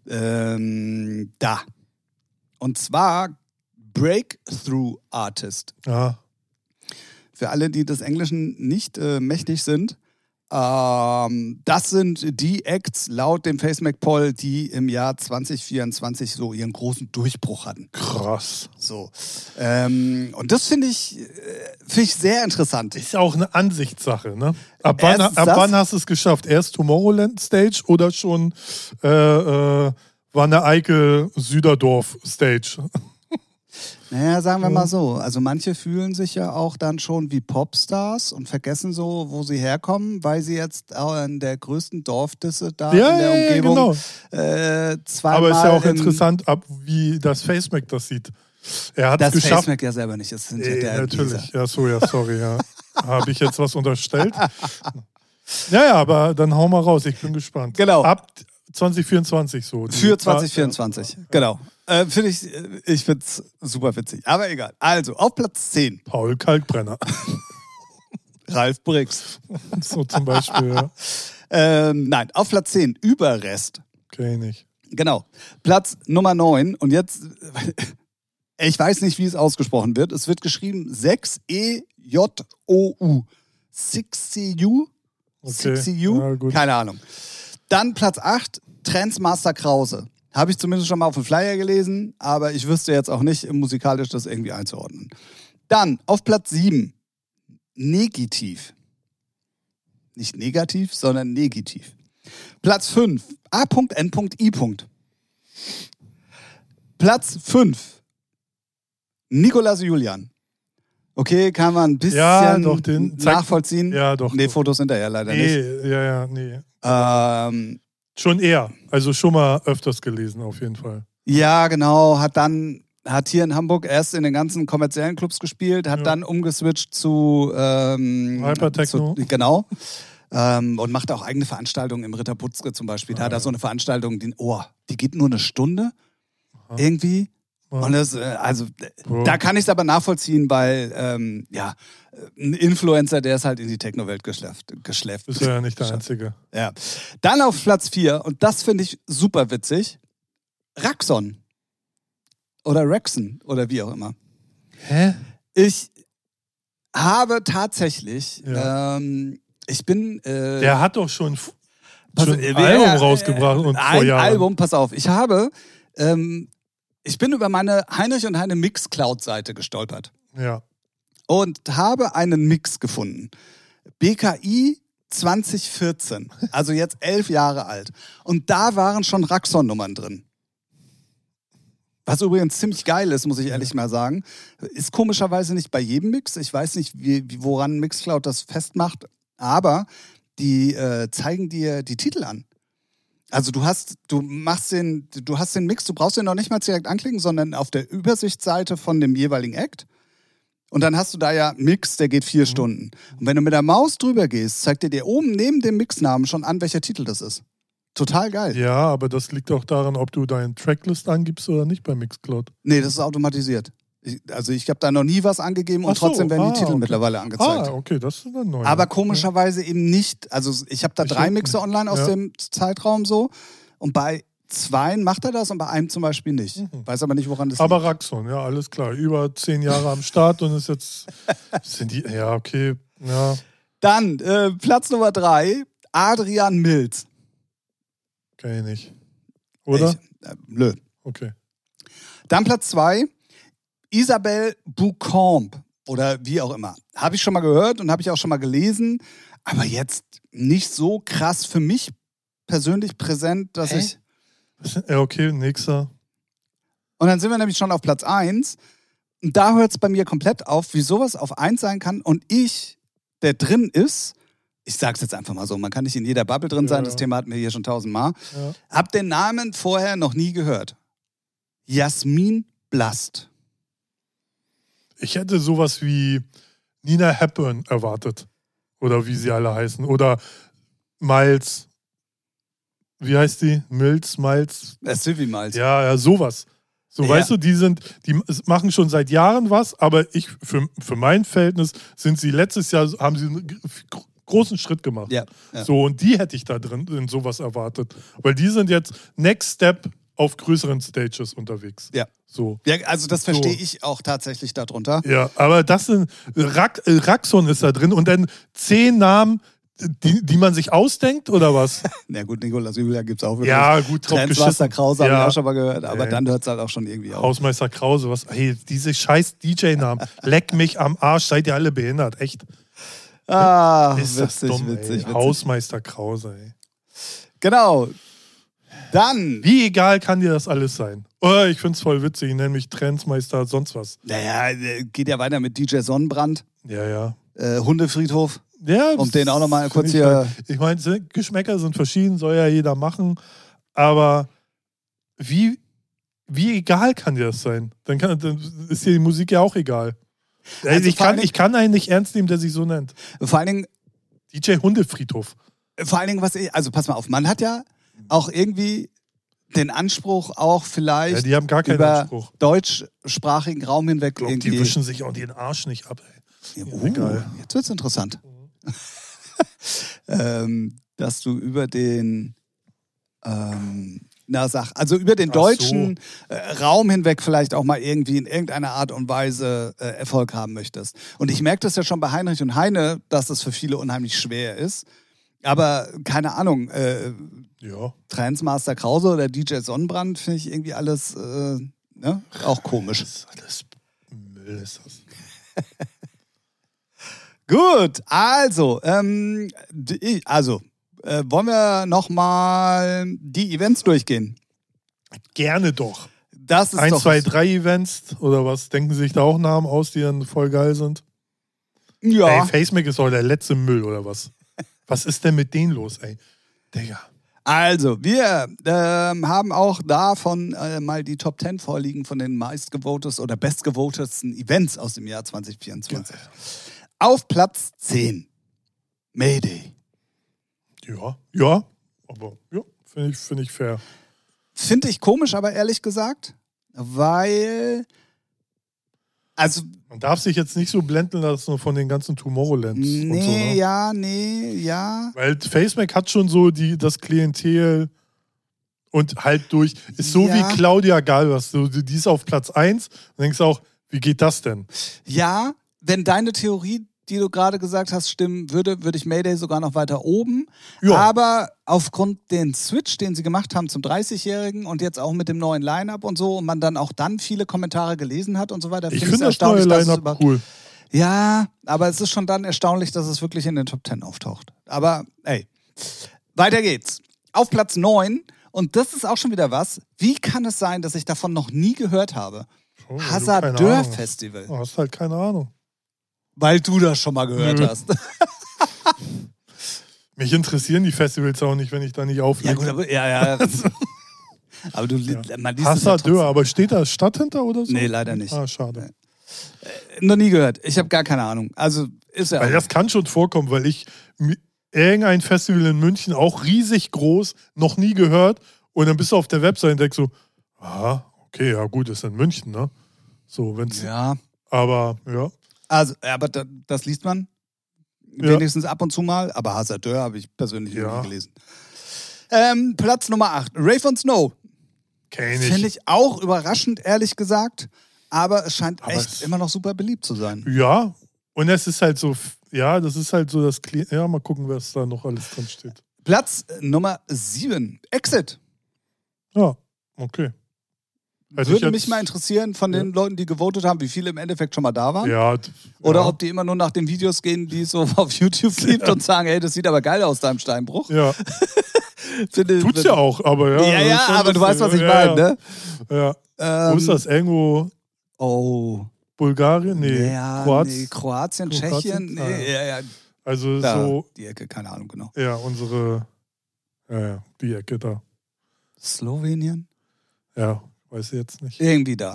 Ähm, da. Und zwar Breakthrough Artist. Ja. Für alle, die des Englischen nicht äh, mächtig sind, Ähm, das sind die Acts laut dem FaceMac-Poll, die im Jahr zwanzig vierundzwanzig so ihren großen Durchbruch hatten. Krass. So. Ähm, und das finde ich, äh, find ich sehr interessant. Ist ja auch eine Ansichtssache, ne? Ab wann, Erstens ab das. wann hast du es geschafft? Erst Tomorrowland Stage oder schon äh, äh, Wanne Eickel Süderdorf Stage? Naja, sagen wir mal so. Also manche fühlen sich ja auch dann schon wie Popstars und vergessen so, wo sie herkommen, weil sie jetzt auch in der größten Dorfdisse da Ja, in der ja, ja, Umgebung genau. äh, zweimal Aber ist ja auch im- interessant, ab wie das FaceMac das sieht. Er hat es Das geschafft. FaceMac ja selber nicht. Das sind ja Äh, der natürlich. Ja, so, ja, sorry, ja. Habe ich jetzt was unterstellt? Ja, ja, aber dann hau mal raus. Ich bin gespannt. Genau. Ab zwanzig vierundzwanzig so. Die- Für zwanzig vierundzwanzig, genau. Äh, finde ich, ich finde es super witzig. Aber egal. Also, auf Platz zehn, Paul Kalkbrenner. Ralf Briggs. So zum Beispiel, ja. Ähm, nein, auf Platz zehn, Überrest. Okay, nicht. Genau. Platz Nummer neun. Und jetzt, ich weiß nicht, wie es ausgesprochen wird. Es wird geschrieben sechs E J O U. six C U? Okay. six C U? Ja, gut. Keine Ahnung. Dann Platz acht, Transmaster Krause. Habe ich zumindest schon mal auf dem Flyer gelesen, aber ich wüsste jetzt auch nicht, musikalisch das irgendwie einzuordnen. Dann auf Platz sieben, Negativ. Nicht negativ, sondern negativ. Platz fünf, A N I. Platz fünf, Nicolas Julian. Okay, kann man ein bisschen Ja, doch, den zeig- nachvollziehen. Ja, doch. Nee, doch. Fotos hinterher leider nicht. Nee, ja, ja, nee. Ähm, Schon eher. Also schon mal öfters gelesen, auf jeden Fall. ja, genau. Hat dann, hat hier in Hamburg erst in den ganzen kommerziellen Clubs gespielt, hat Ja. dann umgeswitcht zu ähm, Hypertechno. Zu, genau. Ähm, und macht auch eigene Veranstaltungen im Ritter Putzke zum Beispiel. Da Ah, hat er ja. so eine Veranstaltung, die, oh, die geht nur eine Stunde Aha. irgendwie. Ja. Und das, äh, also, Bro. da kann ich es aber nachvollziehen, weil, ähm, ja, ein Influencer, der ist halt in die Techno-Welt geschleppt. geschleppt. Ist ja nicht der Einzige. Ja. Dann auf Platz vier, und das finde ich super witzig, Raxon. Oder Rexon, oder wie auch immer. Hä? Ich habe tatsächlich, Ja. ähm, ich bin... Äh, Der hat doch schon, f- pass- schon ein äh, Album äh, rausgebracht und vor ein Jahren. Album, pass auf. Ich habe, ähm, ich bin über meine Heinrich und Heine Mixcloud-Seite gestolpert Ja. und habe einen Mix gefunden. B K I zwanzig vierzehn, also jetzt elf Jahre alt. Und da waren schon Raxon-Nummern drin. Was übrigens ziemlich geil ist, muss ich ehrlich mal sagen. Ist komischerweise nicht bei jedem Mix. Ich weiß nicht, wie, wie- woran Mixcloud das festmacht, aber die äh, zeigen dir die Titel an. Also du hast, du machst den, du hast den Mix, du brauchst den noch nicht mal direkt anklicken, sondern auf der Übersichtsseite von dem jeweiligen Act. Und dann hast du da ja Mix, der geht vier Stunden. Und wenn du mit der Maus drüber gehst, zeigt er dir oben neben dem Mixnamen schon an, welcher Titel das ist. Total geil. Ja, aber das liegt auch daran, ob du deinen Tracklist angibst oder nicht bei Mixcloud. Nee, das ist automatisiert. Ich, also ich habe da noch nie was angegeben und Ach so, trotzdem werden die ah, Titel okay. mittlerweile angezeigt. Ah, okay, das ist dann neu. Aber komischerweise eben nicht. Also ich habe da Ich drei hab- Mixe online aus ja. dem Zeitraum so. Und bei zweien macht er das und bei einem zum Beispiel nicht. Mhm. Weiß aber nicht, woran das Aber liegt. Raxon, ja, alles klar. Über zehn Jahre am Start und ist jetzt. Sind die. Ja, okay. Ja. Dann äh, Platz Nummer drei, Adrian Mills. Kenn ich nicht. Oder? Ich, äh, nö. Okay. Dann Platz zwei, Isabelle Boucamp oder wie auch immer. Habe ich schon mal gehört und habe ich auch schon mal gelesen, aber jetzt nicht so krass für mich persönlich präsent, dass Hä? ich... Ja, okay, nächster. Und dann sind wir nämlich schon auf Platz eins und da hört es bei mir komplett auf, wie sowas auf eins sein kann und ich, der drin ist, ich sag's jetzt einfach mal so, man kann nicht in jeder Bubble drin sein, Ja, das ja. Thema hatten wir hier schon tausendmal, Ja. hab den Namen vorher noch nie gehört. Jasmin Blast. Ich hätte sowas wie Nina Hepburn erwartet. Oder wie sie alle heißen. Oder Miles. Wie heißt die? Mills, Miles. Äh, Sylvie Miles. Ja, ja, sowas. So, Ja. weißt du, die sind, die machen schon seit Jahren was, aber ich, für, für mein Verhältnis, sind sie letztes Jahr, haben sie einen gr- großen Schritt gemacht. Ja, ja. So, und die hätte ich da drin in sowas erwartet. Weil die sind jetzt Next Step auf größeren Stages unterwegs. Ja. So. Ja, also das verstehe So. ich auch tatsächlich darunter. Ja, aber das sind, Rack, äh, Raxon ist da drin und dann zehn Namen, Die, die man sich ausdenkt, oder was? Na gut, Nikolaus Julia gibt es auch wirklich. Ja, gut, drauf Trendmaster geschissen. Krause habe Ja. ich auch schon mal gehört, aber Nee. dann hört es halt auch schon irgendwie auf. Hausmeister Krause, was? Hey, diese scheiß D J-Namen. Leck mich am Arsch, seid ihr alle behindert, echt. Ah, Ist das witzig, dumm, witzig, ey. witzig. Hausmeister Krause, ey. Genau. Dann. Wie egal kann dir das alles sein? Oh, ich find's voll witzig, ich nenne mich Trendsmeister, sonst was. Naja, geht ja weiter mit D J Sonnenbrand, Ja, ja. äh, Hundefriedhof. Ja, Um den auch noch mal das kurz find ich hier- Halt, ich meine, Geschmäcker sind verschieden, soll ja jeder machen. Aber wie, wie egal kann dir das sein? Dann, kann, dann ist dir die Musik ja auch egal. Also ich, vor kann, allen ich kann einen nicht ernst nehmen, der sich so nennt. Vor allen Dingen, D J Hundefriedhof. vor allen Dingen, was ich, also pass mal auf, man hat ja auch irgendwie den Anspruch, auch vielleicht Ja, die haben gar keinen über Anspruch. deutschsprachigen Raum hinweg Ich glaube, irgendwie. die wischen sich auch den Arsch nicht ab, ey. Uh, egal. Jetzt wird's interessant. ähm, dass du über den ähm, na sag, also über den Ach so. deutschen äh, Raum hinweg vielleicht auch mal irgendwie in irgendeiner Art und Weise äh, Erfolg haben möchtest. Und ich merke das ja schon bei Heinrich und Heine, dass das für viele unheimlich schwer ist. Aber keine Ahnung, äh, Ja. Transmaster Krause oder D J Sonnenbrand finde ich irgendwie alles äh, ne? auch komisch. Das ist alles Müll, ist das. Gut, also, ähm, die, also äh, wollen wir nochmal die Events durchgehen? Gerne doch. Das ist Eins, doch zwei, drei Events oder was? Denken Sie sich da auch Namen aus, die dann voll geil sind? Ja, Ey, FaceMac ist doch der letzte Müll oder was? Was ist denn mit denen los, ey? Digga. also wir ähm, haben auch davon äh, mal die Top zehn vorliegen von den meistgevotesten oder bestgevotesten Events aus dem Jahr zwanzig vierundzwanzig. Auf Platz zehn, Mayday. Ja, ja, aber ja, finde ich, find ich fair. Finde ich komisch, aber ehrlich gesagt, weil, also, Man darf sich jetzt nicht so blenden lassen von den ganzen Tomorrowlands nee, und so. Ne? ja, nee, ja. Weil FaceMac hat schon so die, das Klientel und halt durch, ist so Ja. wie Claudia Galvas, so, die ist auf Platz eins und denkst auch, wie geht das denn? Ja, wenn deine Theorie, die du gerade gesagt hast, stimmen würde, würde ich Mayday sogar noch weiter oben. Ja. Aber aufgrund den Switch, den sie gemacht haben zum dreißigjährigen und jetzt auch mit dem neuen Line-Up und so und man dann auch dann viele Kommentare gelesen hat und so weiter, Ich finde ich finde es das neue erstaunlich, dass es Line-Up überhaupt... cool. Ja, aber es ist schon dann erstaunlich, dass es wirklich in den Top zehn auftaucht. Aber ey, weiter geht's. Auf Platz neun, und das ist auch schon wieder was, wie kann es sein, dass ich davon noch nie gehört habe? Oh, weil du keine Hasardeur Ahnung hast. Festival. Du hast halt keine Ahnung. Weil du das schon mal gehört Nö. hast. Mich interessieren die Festivals auch nicht, wenn ich da nicht auflege. Ja, gut, aber, ja, ja. aber du, man liest es ja Hasardeur, trotzdem. aber steht da Stadt hinter oder so? Nee, leider nicht. Ah, schade. Noch nie gehört. Ich habe gar keine Ahnung. Also ist ja. Weil das kann schon vorkommen, weil ich mi- irgendein Festival in München, auch riesig groß, noch nie gehört. Und dann bist du auf der Website und denkst so, ah, okay, ja gut, ist in München, ne? So, wenn's. Ja. Aber, ja. Also, aber da, das liest man Ja. wenigstens ab und zu mal. Aber Hasardeur habe ich persönlich Ja. irgendwie gelesen. Ähm, Platz Nummer acht. Rave on Snow. Kenn ich. Finde ich auch überraschend, ehrlich gesagt. Aber es scheint Aber echt es- immer noch super beliebt zu sein. Ja. Und es ist halt so, ja, das ist halt so das Kli Ja, mal gucken, was da noch alles drin steht. Platz Nummer sieben. Exit. Ja, okay. Hätte Würde ich mich jetzt- mal interessieren von den Leuten, die gewotet haben, wie viele im Endeffekt schon mal da waren. Ja. d- Oder ja. ob die immer nur nach den Videos gehen, die es so auf YouTube gibt und sagen, hey, das sieht aber geil aus, deinem Steinbruch. Ja, Finde- tut's ja auch, aber ja. Ja, das ja, ist schon aber du lustig. weißt, was ich ja, meine, ja. ne? Ja. Ähm, Wo ist das? Irgendwo Oh. Bulgarien? Nee. Ja, Kroatien? nee, Kroatien, Kroatien? Tschechien, Ah, nee, ja, ja, Also da, so, die Ecke, keine Ahnung genau. ja, unsere, ja, ja, die Ecke da. Slowenien? Ja, weiß ich jetzt nicht. Irgendwie da.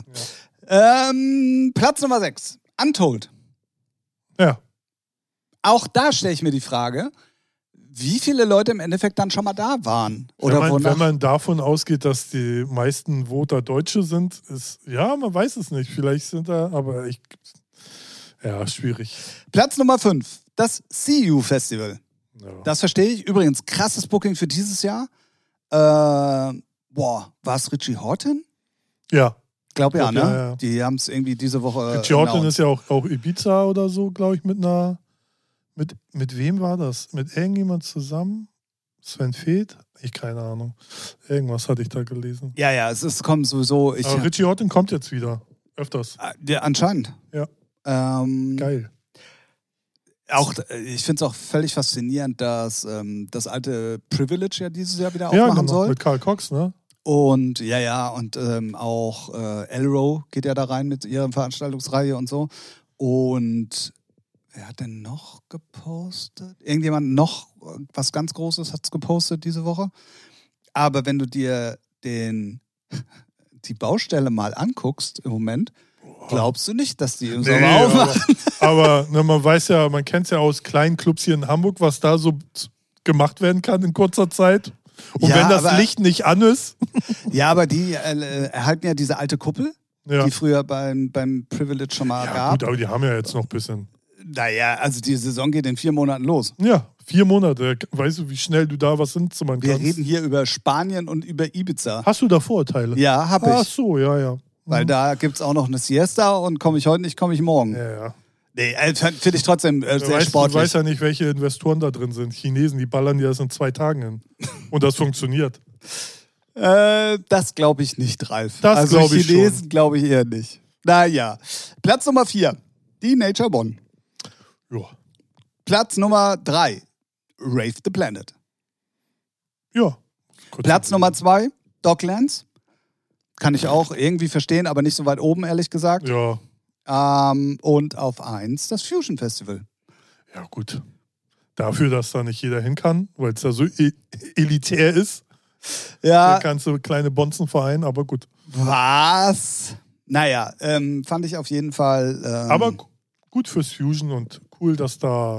Ähm, Platz Nummer sechs. Untold. Ja, Auch da stelle ich mir die Frage, wie viele Leute im Endeffekt dann schon mal da waren? Oder wenn, man, wonach? wenn man davon ausgeht, dass die meisten Voter Deutsche sind, ist, ja, man weiß es nicht. Vielleicht sind da, aber ich, ja, schwierig. Platz Nummer fünf. Das See You Festival. Ja. Das verstehe ich. Übrigens, krasses Booking für dieses Jahr. Äh, boah, war es Richie Horton? ja. Glaub ja, Glaub, ne? ja, ja. Die haben es irgendwie diese Woche. Richie Horton announced. ist ja auch, auch Ibiza oder so, glaube ich, mit einer, Mit, mit wem war das? Mit irgendjemand zusammen? Sven Feth? Ich keine Ahnung. Irgendwas hatte ich da gelesen. Ja, ja, es ist, kommt sowieso. Ich, Aber Richie Houghton kommt jetzt wieder. Öfters. Ja, anscheinend. Ja. Ähm, Geil. Auch, ich finde es auch völlig faszinierend, dass ähm, das alte Privilege ja dieses Jahr wieder Ja, aufmachen genau. soll. Mit Karl Cox, ne? Und ja, ja, und ähm, auch äh, Elro geht ja da rein mit ihrer Veranstaltungsreihe und so. Und wer hat denn noch gepostet? Irgendjemand noch was ganz Großes hat es gepostet diese Woche. Aber wenn du dir den, die Baustelle mal anguckst im Moment, glaubst du nicht, dass die im Nee, Sommer aufmachen? Aber, aber ne, man weiß ja, man kennt es ja aus kleinen Clubs hier in Hamburg, was da so gemacht werden kann in kurzer Zeit. Und Ja, wenn das aber- Licht nicht an ist. Ja, aber die äh, erhalten ja diese alte Kuppel, Ja, die früher beim, beim Privilege schon mal ja gab. gut, aber die haben ja jetzt noch ein bisschen. Naja, also die Saison geht in vier Monaten los. Ja, vier Monate. Weißt du, wie schnell du da was hinzimmern Wir kannst? reden hier über Spanien und über Ibiza. Hast du da Vorurteile? Ja, hab Ach ich. so, ja, ja. Weil da gibt es auch noch eine Siesta und komme ich heute nicht, komme ich morgen. Ja, ja. Nee, äh, finde ich trotzdem äh, Du sehr weißt, du sportlich. weißt ja nicht, welche Investoren da drin sind. Chinesen, die ballern dir das in zwei Tagen hin. Und das funktioniert. Äh, das glaube ich nicht, Ralf. Das also glaub ich Chinesen glaube ich eher nicht. Naja. Platz Nummer vier, die Nature Bonn. Ja. Platz Nummer drei, Rave the Planet. Ja. Kurz Platz Nummer zwei, Docklands. Kann ich auch irgendwie verstehen, aber nicht so weit oben, ehrlich gesagt. Ja. Ähm, und auf eins das Fusion Festival. Ja, gut. Dafür, dass da nicht jeder hin kann, weil es da so e elitär ist. Ja, Da kannst du kleine Bonzen vereinen, aber gut. was? Naja, ähm, fand ich auf jeden Fall. Ähm, Aber gu- gut fürs Fusion und cool, dass da.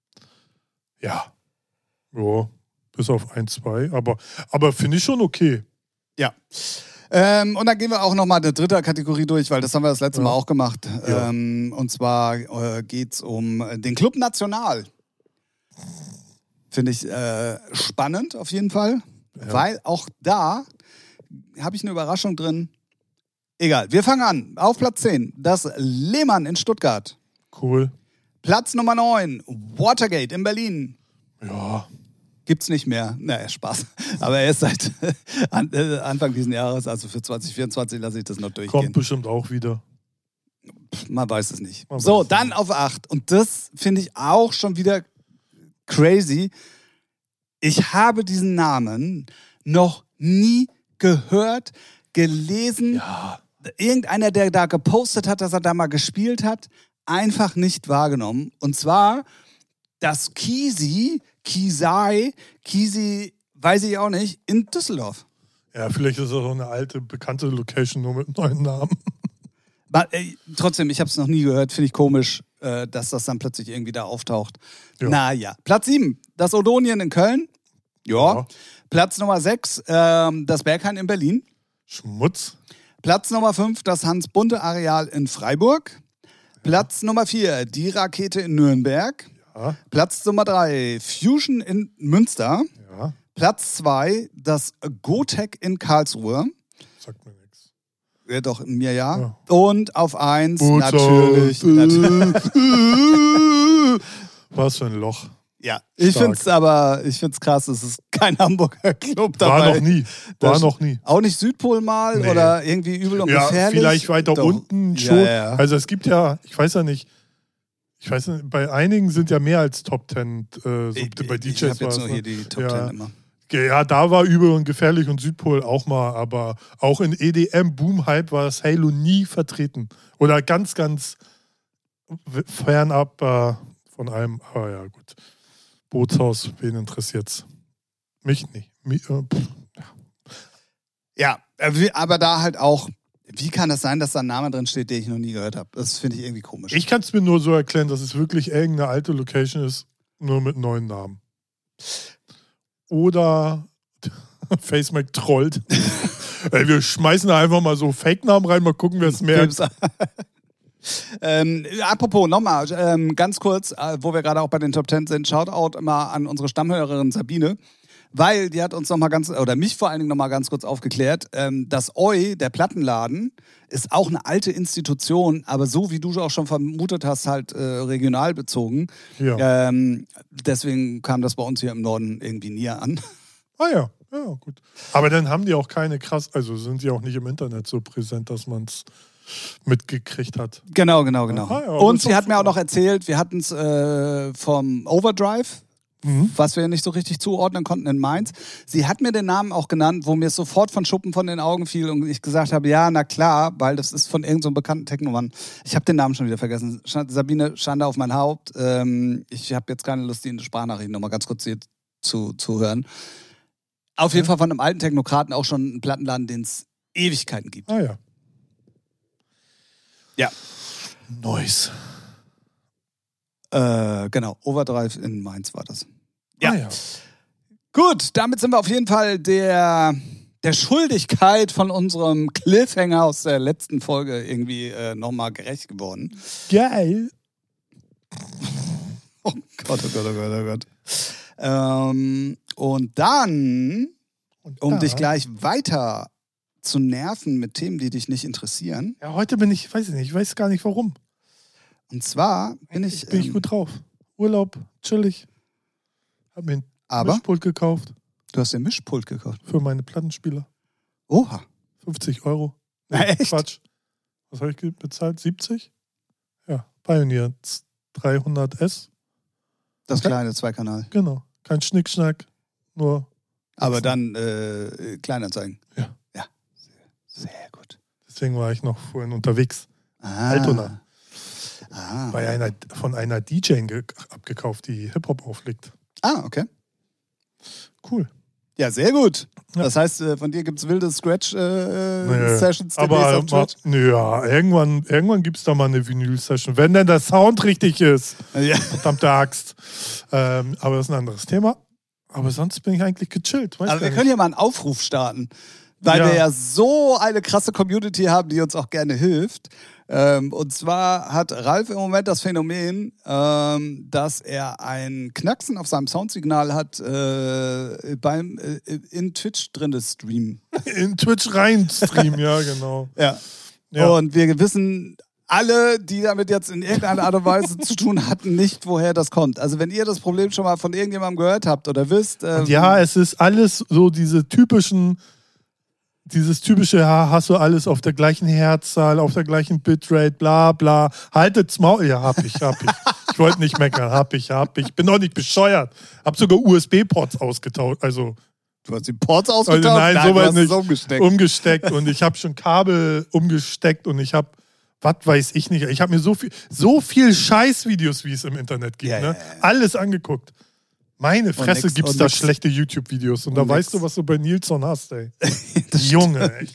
Ja. Ja. Bis auf ein, zwei. Aber, aber finde ich schon okay. Ja. Ähm, und dann gehen wir auch nochmal eine dritte Kategorie durch, weil das haben wir das letzte Ja. Mal auch gemacht. Ja. Ähm, und zwar äh, geht es um den Club National. Finde ich äh, spannend auf jeden Fall, Ja. weil auch da habe ich eine Überraschung drin. Egal, wir fangen an. Auf Platz zehn, das Lehmann in Stuttgart. Cool. Platz Nummer neun, Watergate in Berlin. Ja. Gibt's nicht mehr. Naja, Spaß. Aber er ist seit an, äh, Anfang dieses Jahres, also für zwanzig vierundzwanzig lasse ich das noch durchgehen. Kommt bestimmt auch wieder. Man weiß es nicht. Man So, weiß es dann nicht. auf acht. Und das finde ich auch schon wieder crazy. Ich habe diesen Namen noch nie gehört, gelesen. Ja. Irgendeiner, der da gepostet hat, dass er da mal gespielt hat, einfach nicht wahrgenommen. Und zwar das Kisi, Kisai, Kisi, weiß ich auch nicht, in Düsseldorf. Ja, vielleicht ist das auch eine alte, bekannte Location, nur mit neuen Namen. Aber, äh, trotzdem, ich habe es noch nie gehört, finde ich komisch, äh, dass das dann plötzlich irgendwie da auftaucht. Ja. Naja, Platz sieben, das Odonien in Köln. Ja. Ja. Platz Nummer sechs, ähm, das Berghain in Berlin. Schmutz. Platz Nummer fünf, das Hans-Bunte-Areal in Freiburg. Platz Nummer vier, die Rakete in Nürnberg. Ja. Platz Nummer drei, Fusion in Münster. Ja. Platz zwei, das Gotec in Karlsruhe. Sagt mir nichts. Ja, doch, mir ja. Ja. Und auf eins, Bootshaus. natürlich. natürlich. Was für ein Loch. Ja, ich Stark. finde es aber, ich finde es krass, es ist kein Hamburger Club dabei. War noch nie. War Das- noch nie. Auch nicht Südpol mal Nee. oder irgendwie übel und Ja, gefährlich? vielleicht weiter Doch. unten Ja, schon. ja, ja. Also es gibt ja, ich weiß ja nicht, ich weiß nicht, bei einigen sind ja mehr als Top Ten. Äh, so, Ich, bei ich, D Js ich habe war jetzt es, nur ne? hier die Top Ja. Ten immer. Ja, da war übel und gefährlich und Südpol auch mal, aber auch in E D M Boom Hype war das Halo nie vertreten. Oder ganz, ganz fernab äh, von allem. Aber ja, gut. Bootshaus, wen interessiert's? Mich nicht. Mich, äh, pff. Ja, äh, wie- aber da halt auch, wie kann es sein, dass da ein Name drin steht, den ich noch nie gehört habe? Das finde ich irgendwie komisch. Ich kann es mir nur so erklären, dass es wirklich irgendeine alte Location ist, nur mit neuen Namen. Oder FaceMac trollt. Ey, wir schmeißen da einfach mal so Fake-Namen rein, mal gucken, wer es merkt. Gibt's- ähm, apropos, nochmal, ähm, ganz kurz, äh, wo wir gerade auch bei den Top Ten sind, Shoutout immer an unsere Stammhörerin Sabine, Weil die hat uns noch mal ganz, oder mich vor allen Dingen noch mal ganz kurz aufgeklärt, ähm, das O I, der Plattenladen, ist auch eine alte Institution, aber so wie du auch schon vermutet hast, halt äh, regional bezogen. Ja. Ähm, deswegen kam das bei uns hier im Norden irgendwie nie an. Ah ja, ja, gut. Aber dann haben die auch keine krass, also sind die auch nicht im Internet so präsent, dass man es mitgekriegt hat. Genau, genau, genau. Ah, ja, Und das ist sie doch hat mir auch super. noch erzählt, wir hatten es äh, vom Overdrive, Mhm. was wir nicht so richtig zuordnen konnten in Mainz. Sie hat mir den Namen auch genannt, wo mir es sofort von Schuppen von den Augen fiel und ich gesagt habe, ja, na klar, weil das ist von irgendeinem so bekannten Technomann. Ich habe den Namen schon wieder vergessen. Sch- Sabine, Schande auf mein Haupt. Ähm, ich habe jetzt keine Lust, die in der Sprachnachricht nochmal ganz kurz hier zu, zu hören. Auf jeden Ja. Fall von einem alten Technokraten auch schon einen Plattenladen, den es Ewigkeiten gibt. Ah ja. Ja. Nice. Äh, genau, Overdrive in Mainz war das. Ja. Ah ja. Gut, damit sind wir auf jeden Fall der, der Schuldigkeit von unserem Cliffhanger aus der letzten Folge irgendwie äh, nochmal gerecht geworden. Geil. Oh Gott, oh Gott, oh Gott, oh Gott. Ähm, und dann, Und um da- dich gleich weiter zu nerven mit Themen, die dich nicht interessieren. Ja, heute bin ich, weiß ich nicht, ich weiß gar nicht warum. Und zwar bin ich... Bin ich ähm, gut drauf. Urlaub, chillig. Hab mir ein aber Mischpult gekauft du hast dir ein Mischpult gekauft. für meine Plattenspieler. Oha. fünfzig Euro. Na, echt? Quatsch. Was habe ich ge- bezahlt? siebzig? Ja, Pioneer dreihundert S. Das Okay. kleine Zweikanal. Genau. Kein Schnickschnack, nur. Aber dann äh, Kleinanzeigen. Ja. Ja. Sehr, sehr gut. Deswegen war ich noch vorhin unterwegs. Ah. Altona. Ah. Bei einer, von einer D J ge- abgekauft, die Hip-Hop auflegt. ah, okay. Cool. Ja, sehr gut. Ja. Das heißt, äh, von dir gibt es wilde Nö. Scratch-Sessions Aber auf Twitch? ma, nö, ja, irgendwann, irgendwann gibt es da mal eine Vinyl-Session. Wenn denn der Sound richtig ist. Ja. Verdammte Axt. Ähm, aber das ist ein anderes Thema. Aber sonst bin ich eigentlich gechillt. Weiß Aber gar wir können nicht. hier mal einen Aufruf starten. Weil Ja. wir ja so eine krasse Community haben, die uns auch gerne hilft. Ähm, und zwar hat Ralf im Moment das Phänomen, ähm, dass er ein Knacksen auf seinem Soundsignal hat äh, beim äh, in Twitch drin Stream. In Twitch rein streamen, ja, genau. Ja. Ja. Und wir wissen alle, die damit jetzt in irgendeiner Art und Weise zu tun hatten, nicht, woher das kommt. Also wenn ihr das Problem schon mal von irgendjemandem gehört habt oder wisst... Ähm, Und ja, es ist alles so diese typischen, dieses typische, ja, hast du alles auf der gleichen Herzzahl, auf der gleichen Bitrate, bla bla. Haltet's Maul. Ja, hab ich, hab ich. Ich wollte nicht meckern, hab ich, hab ich. Bin doch nicht bescheuert. Hab sogar U S B-Ports ausgetauscht, also du hast die Ports ausgetauscht? Also nein, du soweit hast es nicht. umgesteckt. umgesteckt und ich habe schon Kabel umgesteckt und ich habe, was weiß ich nicht, ich habe mir so viel, so viel Scheißvideos, wie es im Internet gibt, Ja, ne? ja, ja. alles angeguckt. Meine Fresse nix, gibt's und da nix. schlechte YouTube-Videos und, Und da nix. weißt du, was du bei Nilsson hast, ey. Das Junge, echt.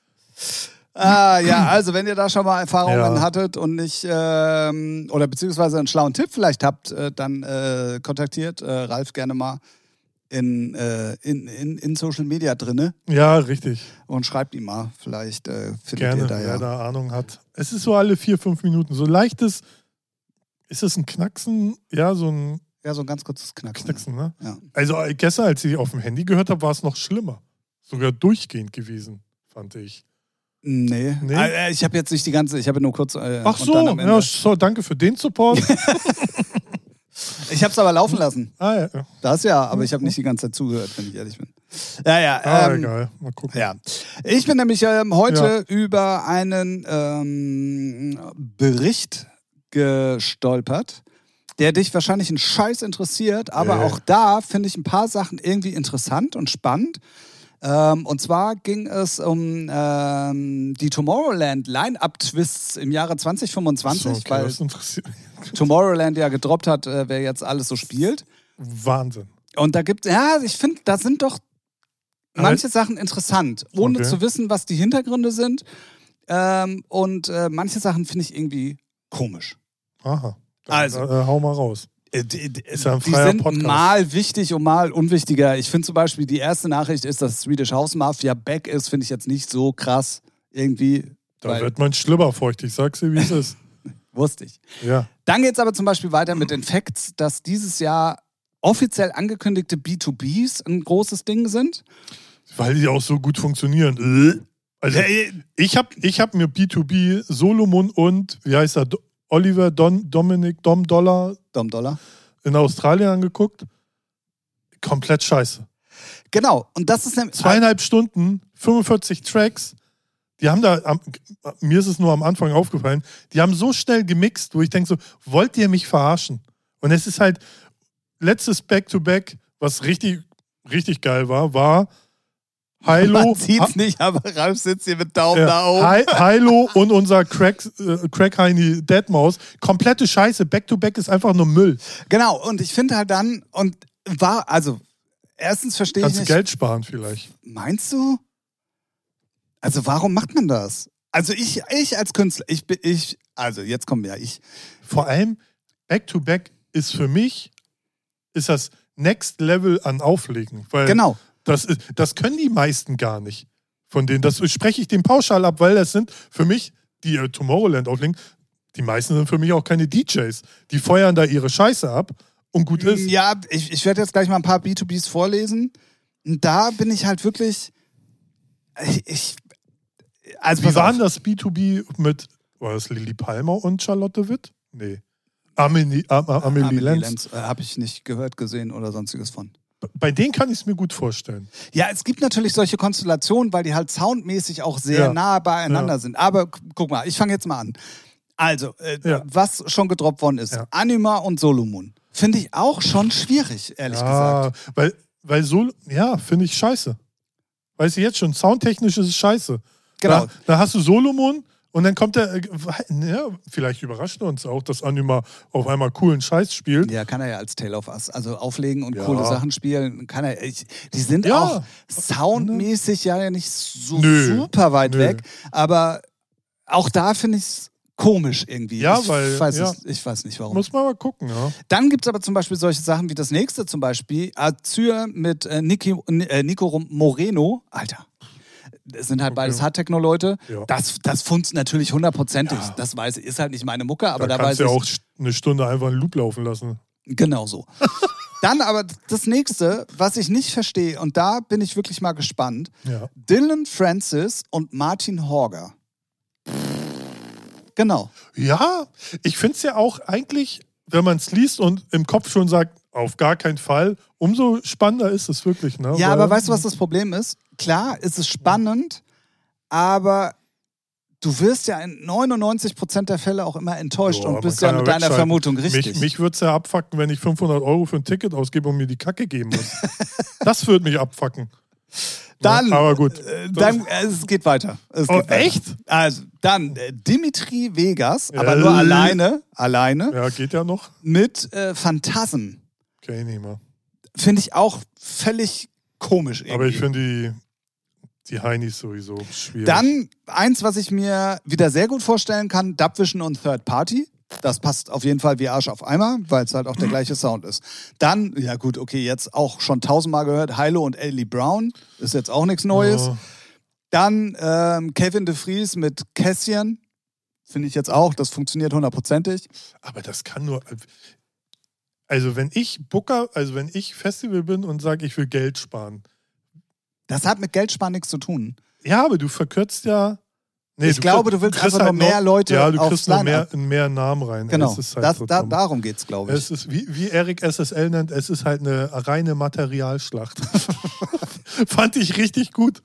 Ah, ja, also wenn ihr da schon mal Erfahrungen Ja. hattet und nicht, ähm, oder beziehungsweise einen schlauen Tipp vielleicht habt, äh, dann äh, kontaktiert äh, Ralf gerne mal in, äh, in, in, in Social Media drinne Ja, richtig. und schreibt ihm mal. Vielleicht äh, findet Gerne, ihr da wer ja. da Ahnung hat. Es ist so alle vier, fünf Minuten. So leichtes, ist es ein Knacksen? Ja, so ein Ja, so ein ganz kurzes Knacksen. Knacksen, ne? Ja. Also äh, gestern, als ich auf dem Handy gehört habe, war es noch schlimmer. Sogar durchgehend gewesen, fand ich. Nee. Nee? Äh, ich habe jetzt nicht die ganze, ich habe nur kurz. Äh, Ach und so, dann am Ende- ja, so, danke für den Support. Ich habe es aber laufen lassen. ah, ja. ja. Das ja, aber ich habe nicht die ganze Zeit zugehört, wenn ich ehrlich bin. Ja, ja. Ah, ähm, egal. Mal gucken. Ja, ich bin nämlich ähm, heute über einen ähm, Bericht gestolpert, der dich wahrscheinlich einen Scheiß interessiert, aber Äh. auch da finde ich ein paar Sachen irgendwie interessant und spannend. Ähm, und zwar ging es um ähm, die Tomorrowland Line-Up-Twists im Jahre zwanzig fünfundzwanzig, So, okay, weil das interessiert mich. Tomorrowland ja gedroppt hat, äh, wer jetzt alles so spielt. Wahnsinn. Und da gibt es, ja, ich finde, da sind doch manche Aber- Sachen interessant, ohne Okay. zu wissen, was die Hintergründe sind. Ähm, und äh, manche Sachen finde ich irgendwie komisch. Aha. Dann, Also. Äh, hau mal raus. Äh, die die, Ist ja ein die freier sind Podcast. mal wichtig und mal unwichtiger. Ich finde zum Beispiel, die erste Nachricht ist, dass Swedish House Mafia back ist, finde ich jetzt nicht so krass irgendwie. Da weil, wird mein Schlibber feucht. Ich sag's dir, wie es ist. wusste ich. Ja. Dann geht es aber zum Beispiel weiter mit den Facts, dass dieses Jahr offiziell angekündigte B zwei Bs ein großes Ding sind. Weil die auch so gut funktionieren. Also ich habe ich hab mir B zwei B Solomon und, wie heißt er, Oliver Don, Dominic Dom Dollar, Dom Dollar in Australien angeguckt. Komplett scheiße. Genau. Und das ist nämlich Zweieinhalb Stunden, fünfundvierzig Tracks. Die haben da, am, mir ist es nur am Anfang aufgefallen, die haben so schnell gemixt, wo ich denke so, wollt ihr mich verarschen? Und es ist halt, letztes Back-to-Back, was richtig, richtig geil war, war Hilo. Man sieht's nicht, aber Ralf sitzt hier mit Daumen ja, da oben. Hi, Hilo und unser Crack, äh, Crack-Heini Deadmaus. Komplette Scheiße. Back-to-Back ist einfach nur Müll. Genau, und ich finde halt dann, und war, also, erstens verstehe ich Kannst nicht. du Geld sparen vielleicht. Meinst du? Also, warum macht man das? Also, ich, ich als Künstler, ich bin, ich, also, jetzt kommen wir, ich. Vor allem, Back-to-Back ist für mich, ist das Next Level an Auflegen. Weil Genau. Das, ist, das können die meisten gar nicht. Von denen, das spreche ich dem pauschal ab, weil das sind für mich, die äh, Tomorrowland auflegen, die meisten sind für mich auch keine D Js. Die feuern da ihre Scheiße ab und gut ist. Ja, ich, ich werde jetzt gleich mal ein paar B zwei Bs vorlesen. Und da bin ich halt wirklich, ich, ich also Wie war denn das B zwei B mit, war das Lilly Palmer und Charlotte Witt? Nee. Amelie, Am, Am, Amelie, Amelie Lenz. Lenz äh, habe ich nicht gehört, gesehen oder sonstiges von. Bei denen kann ich es mir gut vorstellen. Ja, es gibt natürlich solche Konstellationen, weil die halt soundmäßig auch sehr Ja. nah beieinander Ja. sind. Aber g- guck mal, ich fange jetzt mal an. Also, äh, Ja. was schon gedroppt worden ist, Ja. Anima und Solomon. Finde ich auch schon schwierig, ehrlich Ja, gesagt. weil, weil so, ja, finde ich scheiße. Weißt du jetzt schon, soundtechnisch ist es scheiße. Genau. Da, da hast du Solomon und dann kommt der, äh, ja, vielleicht überrascht uns auch, dass Anima auf einmal coolen Scheiß spielt. Ja, kann er ja als Tale of Us. Also auflegen und Ja. coole Sachen spielen, kann er. Ich, die sind Ja. auch soundmäßig ja nicht so Nö. super weit Nö. weg. Aber auch da finde ich es komisch irgendwie. Ja, ich weil, Weiß ja. es, ich weiß nicht warum. Muss man mal gucken, ja. Dann gibt es aber zum Beispiel solche Sachen wie das nächste zum Beispiel, Azure mit äh, Niki, äh, Nico Moreno. Alter. Das sind halt Okay. beides Hardtechno-Leute. Ja. Das, das funzt natürlich hundertprozentig. Ja. Das weiß ich, ist halt nicht meine Mucke, aber Da da, weiß kannst du ich. ja auch eine Stunde einfach einen Loop laufen lassen. Genau so. Dann aber das nächste, was ich nicht verstehe, und da bin ich wirklich mal gespannt: Ja. Dylan Francis und Martin Horger. Genau. Ja, ich finde es ja auch eigentlich, wenn man es liest und im Kopf schon sagt, auf gar keinen Fall, umso spannender ist es wirklich. Ne? Ja, Weil- aber weißt du, was das Problem ist? Klar, ist es spannend, aber du wirst ja in neunundneunzig Prozent der Fälle auch immer enttäuscht Ja, und man bist kann ja mit ja deiner wegschalten. Vermutung richtig. Mich, mich würde es ja abfucken, wenn ich fünfhundert Euro für ein Ticket ausgebe und mir die Kacke geben muss. Das würde mich abfucken. Dann, Ja, aber gut. Äh, dann äh, es geht weiter. Es Oh, geht weiter. echt? Also, dann äh, Dimitri Vegas, aber Äh. nur alleine, alleine, Ja, geht ja noch. mit äh, Phantasm. Okay, nicht mehr. Finde ich auch völlig komisch irgendwie. Aber ich finde die, die Heinis sowieso schwierig. Dann eins, was ich mir wieder sehr gut vorstellen kann, Dubvision und Third Party. Das passt auf jeden Fall wie Arsch auf Eimer, weil es halt auch der gleiche Sound ist. Dann, ja gut, okay, jetzt auch schon tausendmal gehört, Hilo und Ellie Brown. Ist jetzt auch nichts Neues. Oh. Dann ähm, Kevin de Vries mit Cassian. Finde ich jetzt auch, das funktioniert hundertprozentig. Aber das kann nur. Also, wenn ich Booker, also wenn ich Festival bin und sage, ich will Geld sparen. Das hat mit Geldsparen nichts zu tun. Ja, aber du verkürzt ja. Nee, Ich glaube, du willst kriegst einfach nur mehr Leute Ja, du aufs kriegst nur mehr, Line-Up. mehr Namen rein. Genau, Es ist halt das, so da, dumm. darum geht es, glaube ich. Es ist, wie, wie Eric S S L nennt, es ist halt eine reine Materialschlacht. Fand ich richtig gut.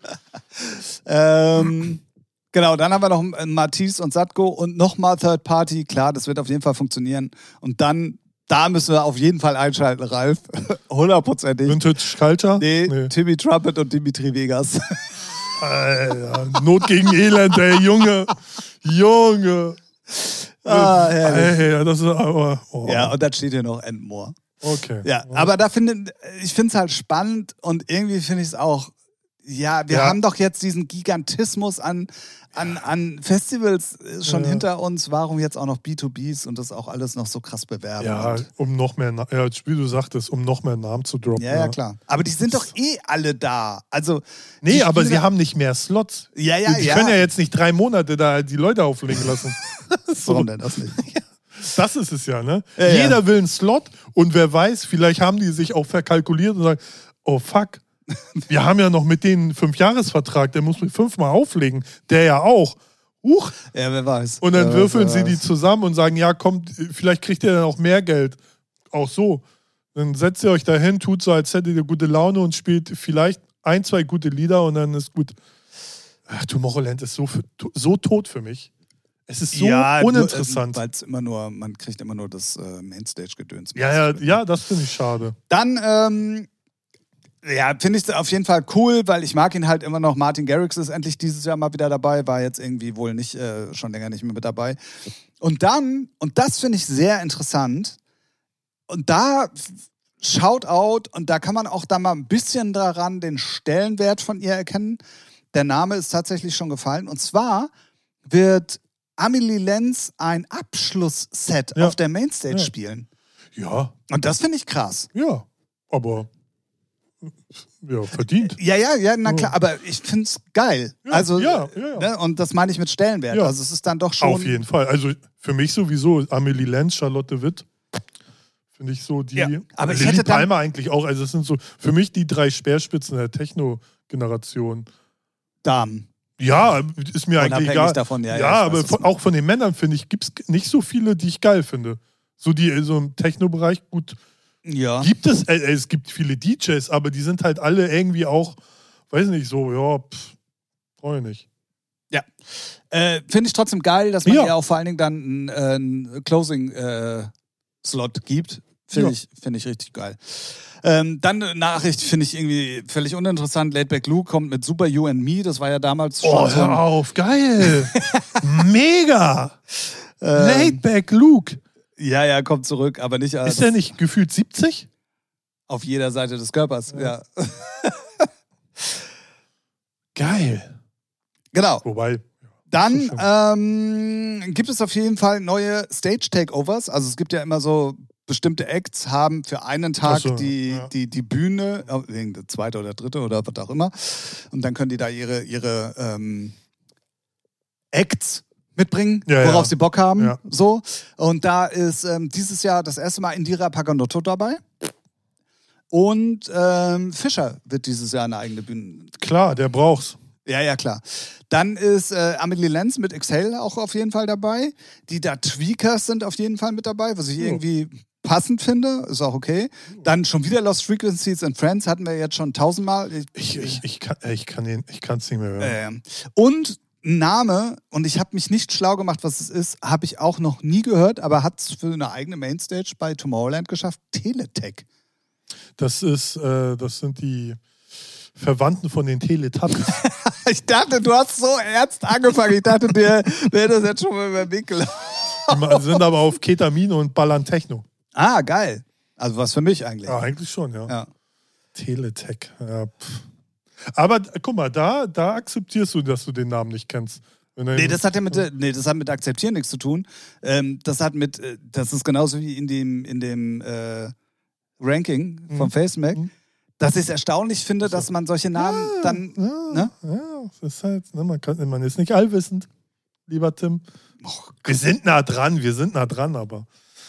Ähm, genau, dann haben wir noch Matisse und Satko und nochmal Third Party. Klar, das wird auf jeden Fall funktionieren. Und dann, da müssen wir auf jeden Fall einschalten, Ralf. Hundertprozentig. Vintage Culture? Nee, Nee. Timmy Trumpet und Dimitri Vegas. Alter, Not gegen Elend, ey, Junge. Junge. Ah, herrlich. Ey, das ist aber. Oh. Ja, und dann steht hier noch Endmore. Okay. Ja, aber da finde ich finde es halt spannend und irgendwie finde ich es auch, ja, wir Ja. haben doch jetzt diesen Gigantismus an, an, an Festivals schon Ja. hinter uns. Warum jetzt auch noch B zwei Bs und das auch alles noch so krass bewerben? Ja, Und- um noch mehr, Na- ja, wie du sagtest, um noch mehr Namen zu droppen. ja, ja, klar. Aber die sind doch eh alle da. Also, Nee, die aber sie Spieler- haben nicht mehr Slots. Ja, ja, die ja. können ja jetzt nicht drei Monate da die Leute auflegen lassen. So. Warum denn das nicht? Das ist es ja, ne? Ja, Jeder ja. will einen Slot und wer weiß, vielleicht haben die sich auch verkalkuliert und sagen, oh fuck, wir haben ja noch mit denen einen Fünfjahresvertrag, der muss mich fünfmal auflegen, der ja auch. Huch. Ja, wer weiß. Und dann wer würfeln weiß, sie wer die weiß. zusammen und sagen, ja, kommt, vielleicht kriegt ihr dann auch mehr Geld. Auch so. Dann setzt ihr euch dahin, tut so, als hättet ihr gute Laune und spielt vielleicht ein, zwei gute Lieder und dann ist gut. Ach, Tomorrowland ist so, für, so tot für mich. Es ist so ja, uninteressant. Weil es immer nur, man kriegt immer nur das äh, Mainstage-Gedöns. Ja, ja, ja, das finde ich schade. Dann, ähm, ja, finde ich es auf jeden Fall cool, weil ich mag ihn halt immer noch. Martin Garrix ist endlich dieses Jahr mal wieder dabei, war jetzt irgendwie wohl nicht, äh, schon länger nicht mehr mit dabei. Und dann, und das finde ich sehr interessant, und da Shoutout, und da kann man auch da mal ein bisschen daran den Stellenwert von ihr erkennen. Der Name ist tatsächlich schon gefallen. Und zwar wird Amelie Lenz ein Abschlussset Ja. auf der Mainstage Ja. spielen. Ja, Und das finde ich krass. ja, aber ja, verdient. Ja, ja, ja, na Ja. klar, aber ich finde es geil. Ja, also, ja, ja, ja. Ne, und das meine ich mit Stellenwert. Ja. Also es ist dann doch schon. Auf jeden Fall. Also für mich sowieso Amelie Lenz, Charlotte Witt. Finde ich so die. Ja, aber ich Lilly hätte dann- Palmer eigentlich auch. Also es sind so für mich die drei Speerspitzen der Techno-Generation. Damen. Ja, ist mir eigentlich Unabhängig egal. davon, ja, ja, ja, ich aber weiß, was von, du auch von den Männern, finde ich, gibt es nicht so viele, die ich geil finde. So die so im Techno-Bereich, gut, Ja. gibt es, äh, es gibt viele D Js, aber die sind halt alle irgendwie auch, weiß nicht, so, ja, pff, brauche ich nicht. Ja. Äh, finde ich trotzdem geil, dass man Ja. ihr auch vor allen Dingen dann einen äh, Closing-Slot gibt. Finde Ja. ich, find ich richtig geil. Ähm, dann eine Nachricht finde ich irgendwie völlig uninteressant. Laidback Luke kommt mit Super You and Me. Das war ja damals schon Oh, so ein, hör auf, geil. Mega. ähm, Laidback Luke. Ja, ja, kommt zurück, aber nicht als Ist der nicht gefühlt siebzig? auf jeder Seite des Körpers. Ja. Geil. Genau. Wobei, Dann Das ähm, gibt es auf jeden Fall neue Stage-Takeovers. Also es gibt ja immer so bestimmte Acts, haben für einen Tag Ach so, die, ja. die, die Bühne, äh, wegen der zweite oder dritte oder was auch immer. Und dann können die da ihre, ihre ähm, Acts mitbringen, Ja, worauf ja. sie Bock haben. Ja. So. Und da ist ähm, dieses Jahr das erste Mal Indira Paganotto dabei. Und ähm, Fischer wird dieses Jahr eine eigene Bühne. klar, der braucht's. Ja, ja, klar. Dann ist äh, Amelie Lenz mit Exhale auch auf jeden Fall dabei. Die da Tweakers sind auf jeden Fall mit dabei, was ich Ja. irgendwie passend finde. Ist auch okay. Dann schon wieder Lost Frequencies and Friends hatten wir jetzt schon tausendmal. Ich, Ich, ich, ich kann es ich kann den- ich kann's nicht mehr hören. ähm, und ein Name, und ich habe mich nicht schlau gemacht, was es ist, habe ich auch noch nie gehört, aber hat es für eine eigene Mainstage bei Tomorrowland geschafft. Teletech. Das ist, äh, das sind die Verwandten von den Teletubbies. Ich dachte, du hast so ernst angefangen. Ich dachte, dir wäre das jetzt schon mal über den Weg gelaufen. Die ma- sind aber auf Ketamin und ballern Techno. Ah, geil. Also was für mich eigentlich. Ja, eigentlich schon, ja. Ja. Teletech. Ja, pff. Aber d- guck mal, da, da akzeptierst du, dass du den Namen nicht kennst. Wenn er- Nee, das hat ja mit, nee, das hat mit Akzeptieren nichts zu tun. Ähm, das hat mit, äh, das ist genauso wie in dem, in dem äh, Ranking vom Mhm. FaceMac, Mhm. dass ich es erstaunlich finde, dass man solche Namen ja, dann. Ja, ne? ja, das ist halt, ne, man, kann, man ist nicht allwissend, lieber Tim. Oh, Wir sind nah dran, wir sind nah dran, aber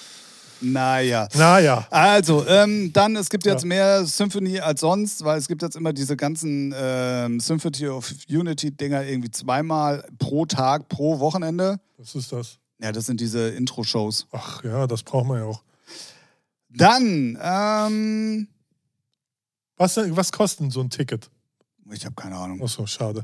naja. naja. Also, ähm, dann, es gibt jetzt Ja. mehr Symphony als sonst, weil es gibt jetzt immer diese ganzen ähm, Symphony of Unity-Dinger irgendwie zweimal pro Tag, pro Wochenende. Was ist das? Ja, das sind diese Intro-Shows. Ach ja, das braucht man ja auch. Dann, ähm, Was, was kostet denn so ein Ticket? ich habe keine Ahnung. Achso, schade.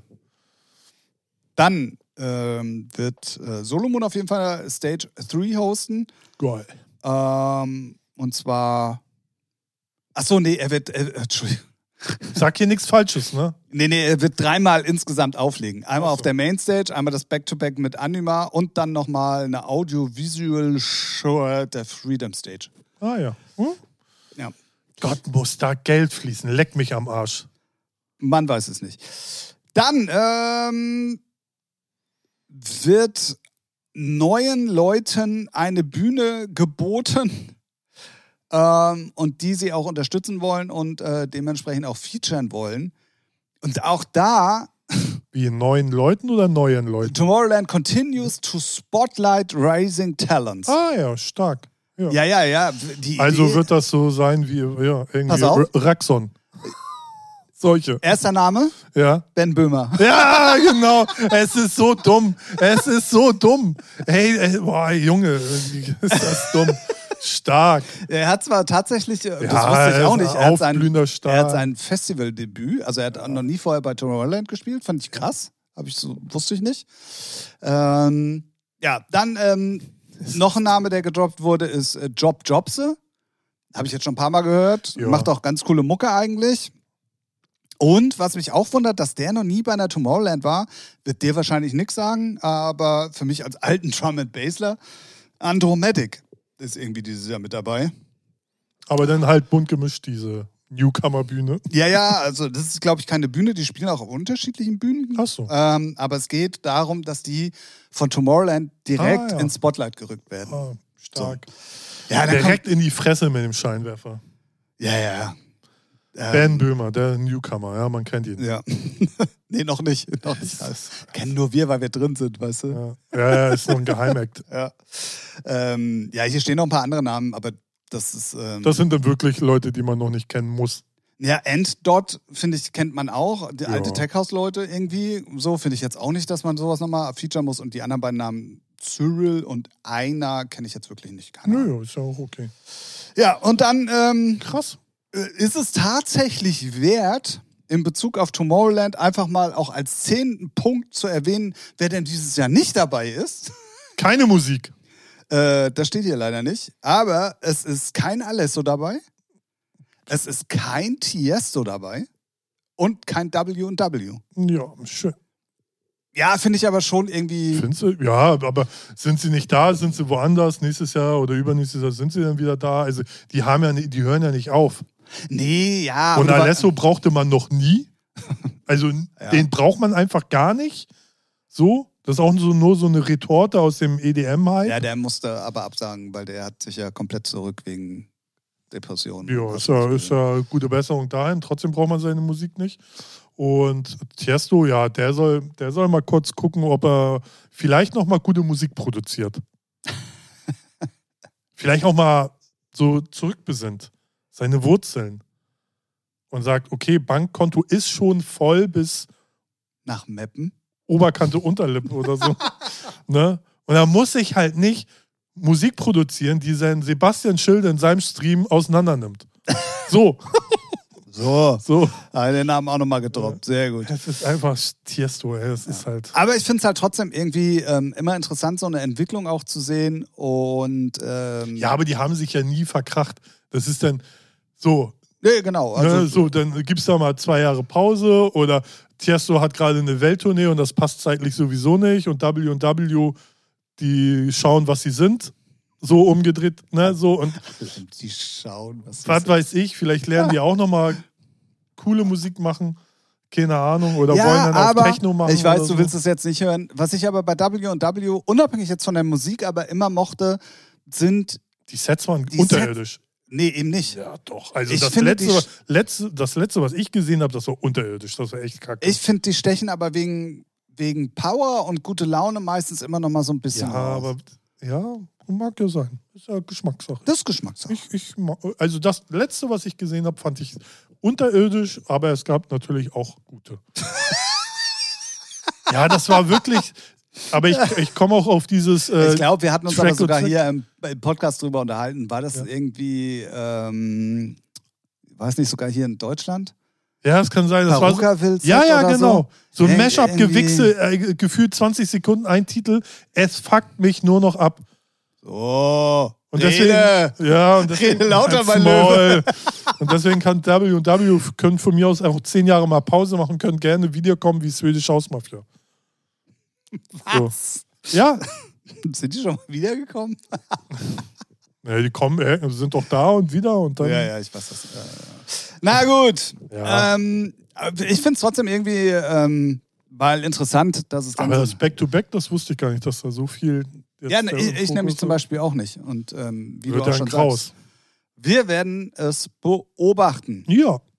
Dann ähm, wird äh, Solomon auf jeden Fall Stage drei hosten. Geil. Ähm, und zwar. Achso, nee, er wird. Äh, Entschuldigung. Sag hier nichts Falsches, ne? Nee, nee, er wird dreimal insgesamt auflegen. Einmal Ach so. auf der Mainstage, einmal das Back-to-Back mit Anima und dann nochmal eine Audio-Visual-Show der Freedom Stage. Ah ja. Hm? Ja. Gott, muss da Geld fließen. Leck mich am Arsch. Man weiß es nicht. Dann ähm, wird neuen Leuten eine Bühne geboten ähm, und die sie auch unterstützen wollen und äh, dementsprechend auch featuren wollen. Und auch da Wie neuen Leuten oder neuen Leuten? Tomorrowland continues to spotlight rising talents. Ah ja, stark. Ja, ja, ja. ja. Die also Idee, wird das so sein wie ja, irgendwie Pass auf. R- Raxon. Solche. erster Name, Ja. Ben Böhmer. Ja, genau. Es ist so dumm. Es ist so dumm. Hey, ey, boah, Junge, wie ist das dumm. Stark. Er hat zwar tatsächlich, das Ja, wusste ich er auch ist nicht, ein er hat, sein, aufblühender Star. er hat sein Festivaldebüt, also er hat noch nie vorher bei Tomorrowland gespielt, fand ich krass, hab ich so, wusste ich nicht. Ähm, ja, dann ähm, noch ein Name, der gedroppt wurde, ist äh, Job Jobse. Habe ich jetzt schon ein paar Mal gehört. Ja. Macht auch ganz coole Mucke eigentlich. Und was mich auch wundert, dass der noch nie bei einer Tomorrowland war, wird dir wahrscheinlich nichts sagen, aber für mich als alten Drum and Bassler, Andromatic ist irgendwie dieses Jahr mit dabei. Aber dann halt bunt gemischt, diese Newcomer-Bühne. Ja, ja, also das ist, glaube ich, keine Bühne, die spielen auch auf unterschiedlichen Bühnen. Ach so. Ähm, aber es geht darum, dass die von Tomorrowland direkt Ah, ja. ins Spotlight gerückt werden. Ah, stark. Ja, dann Direkt in die Fresse mit dem Scheinwerfer. Ja, ja. Ähm, Ben Böhmer, der Newcomer, ja, man kennt ihn. Ja. Nee, noch nicht. Noch nicht. Das kennen nur wir, weil wir drin sind, weißt du? Ja, ja, ja ist noch ein Geheimakt. Ja. Ähm, ja, hier stehen noch ein paar andere Namen, aber das ist. Ähm, Das sind dann wirklich Leute, die man noch nicht kennen muss. ja, End-Dot, finde ich, kennt man auch. Die Ja. alte Tech-House-Leute irgendwie. So finde ich jetzt auch nicht, dass man sowas nochmal featuren muss. Und die anderen beiden Namen, Cyril und Einer, kenne ich jetzt wirklich nicht. Keine Ahnung. Nö, ist ja auch okay. Ja, und dann ähm, Krass. ist es tatsächlich wert, in Bezug auf Tomorrowland einfach mal auch als zehnten Punkt zu erwähnen, wer denn dieses Jahr nicht dabei ist. Keine Musik. Äh, das steht hier leider nicht. Aber es ist kein Alesso dabei. Es ist kein Tiesto dabei. Und kein W und W. Ja, schön. Ja, finde ich aber schon irgendwie. Findest du? Ja, aber sind sie nicht da, sind sie woanders, nächstes Jahr oder übernächstes Jahr sind sie dann wieder da? Also die haben ja, die hören ja nicht auf. Nee, ja. Und aber- Alesso brauchte man noch nie. Also Ja. den braucht man einfach gar nicht. So, das ist auch so, nur so eine Retorte aus dem E D M halt. Ja, der musste aber absagen, weil der hat sich ja komplett zurück wegen Depressionen. Ja, ist ja, ist ja gute Besserung dahin. Trotzdem braucht man seine Musik nicht. Und Tiesto, ja, der soll, der soll mal kurz gucken, ob er vielleicht noch mal gute Musik produziert. Vielleicht auch mal so zurückbesinnt. Seine Wurzeln. Und sagt, okay, Bankkonto ist schon voll bis Nach Meppen. Oberkante, Unterlippe oder so. Ne? Und er muss sich halt nicht Musik produzieren, die sein Sebastian Schilde in seinem Stream auseinander nimmt. So. So. So. Ah, den Namen auch nochmal gedroppt. Sehr gut. Das ist einfach Tiesto, ey. Das ist halt. Aber ich finde es halt trotzdem irgendwie ähm, immer interessant, so eine Entwicklung auch zu sehen. Und ähm, Ja, aber die haben sich ja nie verkracht. Das ist dann so. nee, genau. Also, ne, so, dann gibt es da mal zwei Jahre Pause oder Tiesto hat gerade eine Welttournee und das passt zeitlich sowieso nicht und W und W, die schauen, was sie sind. So umgedreht, ne, so und die schauen, was was weiß ich, vielleicht lernen die auch nochmal coole Musik machen, keine Ahnung, oder ja, wollen dann aber auch Techno machen. ich weiß, oder du so. willst es jetzt nicht hören. Was ich aber bei W und W, unabhängig jetzt von der Musik, aber immer mochte, sind, Die Sets waren Die unterirdisch. nee, eben nicht. Ja, doch. Also Ich das finde, letzte, die was- letzte, das letzte, was ich gesehen habe, das war unterirdisch. Das war echt kacke. Ich finde, die stechen aber wegen, wegen Power und gute Laune meistens immer noch mal so ein bisschen ja, raus. aber ja, mag ja sein. Ist ja Geschmackssache. Das ist Geschmackssache. Ich, ich, ma- also das letzte, was ich gesehen habe, fand ich unterirdisch, aber es gab natürlich auch gute. Ja, das war wirklich. Aber ich, ich komme auch auf dieses. Äh, Ich glaube, wir hatten uns Track aber sogar und Track. hier im, im Podcast drüber unterhalten. War das Ja. irgendwie, ähm, war es nicht sogar hier in Deutschland? Ja, es kann sein. Das war so, Paruka-Will-Set ja, ja, oder genau. So ein Irg- Mashup-Gewichse, äh, gefühlt zwanzig Sekunden ein Titel. Es fuckt mich nur noch ab. So. Oh, Und Rede. deswegen, ja, und deswegen, Rede lauter, Halt's mein Maul. Und deswegen kann W und W können von mir aus auch zehn Jahre mal Pause machen, können gerne wiederkommen wie Swedish House Mafia. Was? Ja, Sind die schon mal wiedergekommen? ja die kommen, äh, sind doch da und wieder und dann. Ja, ja, ich weiß das. Äh, na gut. Ja. Ähm, ich finde es trotzdem irgendwie ähm, mal interessant, dass es dann Aber so das Back-to-Back, das wusste ich gar nicht, dass da so viel. Jetzt ja, ne, der ich, ich Fokus nämlich zum hat. Beispiel auch nicht. Und ähm, wie Wird du auch ja schon ein Kraus. sagst, wir werden es beobachten. Ja,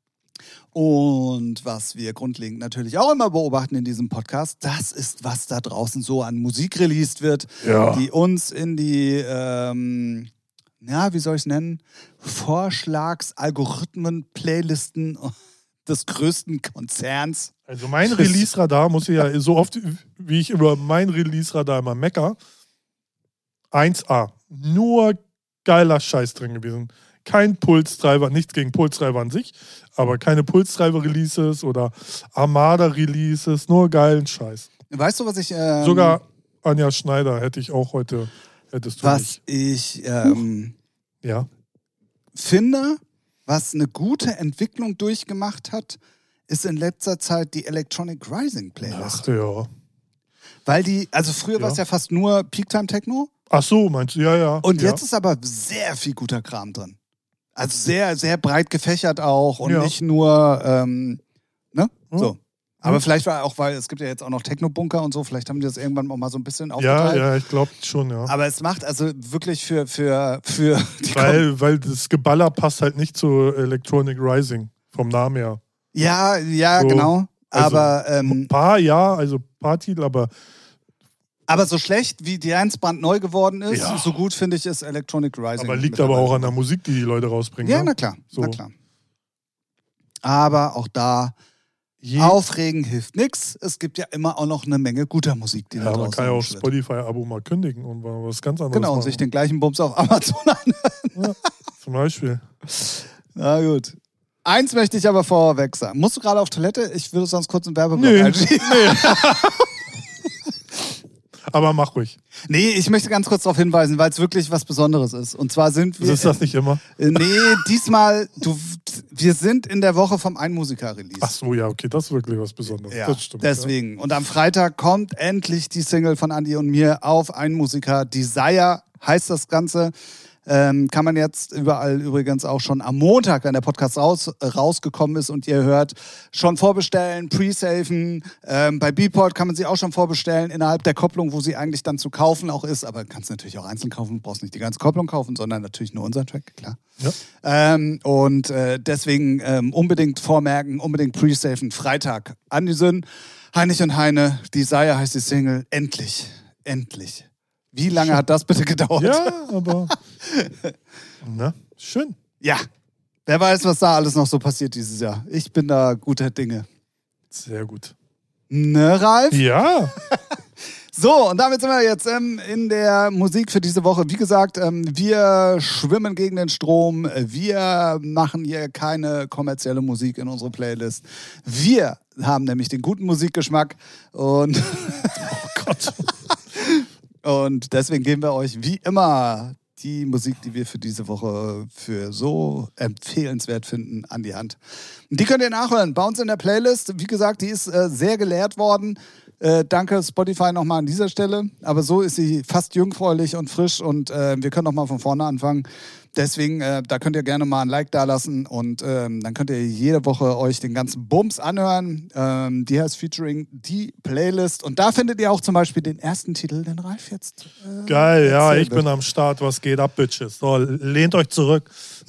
Und was wir grundlegend natürlich auch immer beobachten in diesem Podcast, das ist, was da draußen so an Musik released wird, Ja. die uns in die, ähm, ja, wie soll ich es nennen, Vorschlags-Algorithmen, Playlisten des größten Konzerns. Also mein Release-Radar, muss ich ja so oft, wie ich über mein Release-Radar immer mecker, eins A. Nur geiler Scheiß drin gewesen. Kein Pulstreiber, nichts gegen Pulstreiber an sich, aber keine Pulstreiber-Releases oder Armada-Releases, nur geilen Scheiß. Weißt du, was ich... Ähm, Sogar Anja Schneider hätte ich auch heute, hättest du was nicht. ich ähm, Ja. finde, was eine gute Entwicklung durchgemacht hat, ist in letzter Zeit die Electronic Rising Playlist. Ach ja. Weil die, also früher Ja. war es ja fast nur Peak-Time Techno Ach so, meinst du, ja, ja. und ja. jetzt ist aber sehr viel guter Kram drin. Also sehr, sehr breit gefächert auch und Ja. nicht nur, ähm, ne? Hm. So. Aber Hm. vielleicht war auch, weil es gibt ja jetzt auch noch Techno-Bunker und so, vielleicht haben die das irgendwann auch mal so ein bisschen Ja, aufgeteilt. ja, ich glaube schon, ja. Aber es macht also wirklich für, für, für die Weil, weil das Geballer passt halt nicht zu Electronic Rising, vom Namen her. Ja, ja, So, genau. also, Aber, ähm, Ein paar, ja, also ein paar Titel, aber aber so schlecht wie Dance neu geworden ist, Ja. so gut finde ich ist Electronic Rising. Aber liegt aber auch an der mittlerweile. Musik, die die Leute rausbringen. Ja, ne? na klar, So. na klar. Aber auch da, Je, aufregen hilft nichts. Es gibt ja immer auch noch eine Menge guter Musik, die da ja, man draußen kann ja auch rumschwirrt. Spotify-Abo mal kündigen und mal was ganz anderes Genau, und machen. sich den gleichen Bums auf Amazon an. Ja, zum Beispiel. Na gut. Eins möchte ich aber vorweg sagen. Musst du gerade auf Toilette? Ich würde sonst kurz einen Werbeblock Nee, einschieben. nee. Aber mach ruhig. Nee, ich möchte ganz kurz darauf hinweisen, weil es wirklich was Besonderes ist. Und zwar sind wir... Das ist das nicht immer. Äh, Nee, diesmal, du, wir sind in der Woche vom Ein-Musiker-Release. Ach so, ja, okay, das ist wirklich was Besonderes. Ja, das stimmt. deswegen. Und am Freitag kommt endlich die Single von Andi und mir auf Ein-Musiker. Desire heißt das Ganze. Ähm, kann man jetzt überall übrigens auch schon am Montag, wenn der Podcast raus, rausgekommen ist und ihr hört, schon vorbestellen, pre-safen. Ähm, bei Beatport kann man sie auch schon vorbestellen, innerhalb der Kopplung, wo sie eigentlich dann zu kaufen auch ist. Aber kannst natürlich auch einzeln kaufen, brauchst nicht die ganze Kopplung kaufen, sondern natürlich nur unseren Track, klar. Ja. Ähm, und äh, deswegen ähm, unbedingt vormerken, unbedingt pre-safen. Freitag, Andi Sünn, Heinrich und Heine, Desire heißt die Single. Endlich, endlich. Wie lange hat das bitte gedauert? Ja, aber. Na, schön. Ja. Wer weiß, was da alles noch so passiert dieses Jahr. Ich bin da guter Dinge. Sehr gut. Ne, Ralf? Ja. So, und damit sind wir jetzt ähm, in der Musik für diese Woche. Wie gesagt, ähm, wir schwimmen gegen den Strom. Wir machen hier keine kommerzielle Musik in unsere Playlist. Wir haben nämlich den guten Musikgeschmack und, Oh Gott. und deswegen geben wir euch wie immer die Musik, die wir für diese Woche für so empfehlenswert finden, an die Hand. Und die könnt ihr nachhören bei uns in der Playlist. Wie gesagt, die ist äh, sehr geleert worden. Äh, danke Spotify nochmal an dieser Stelle. Aber so ist sie fast jungfräulich und frisch und äh, wir können nochmal von vorne anfangen. Deswegen, äh, da könnt ihr gerne mal ein Like dalassen und ähm, dann könnt ihr jede Woche euch den ganzen Bums anhören. Ähm, die heißt Featuring die Playlist und da findet ihr auch zum Beispiel den ersten Titel, den Ralf jetzt äh, Geil, ja, erzählen ich bin wird. am Start. Was geht ab, Bitches? So, lehnt euch zurück.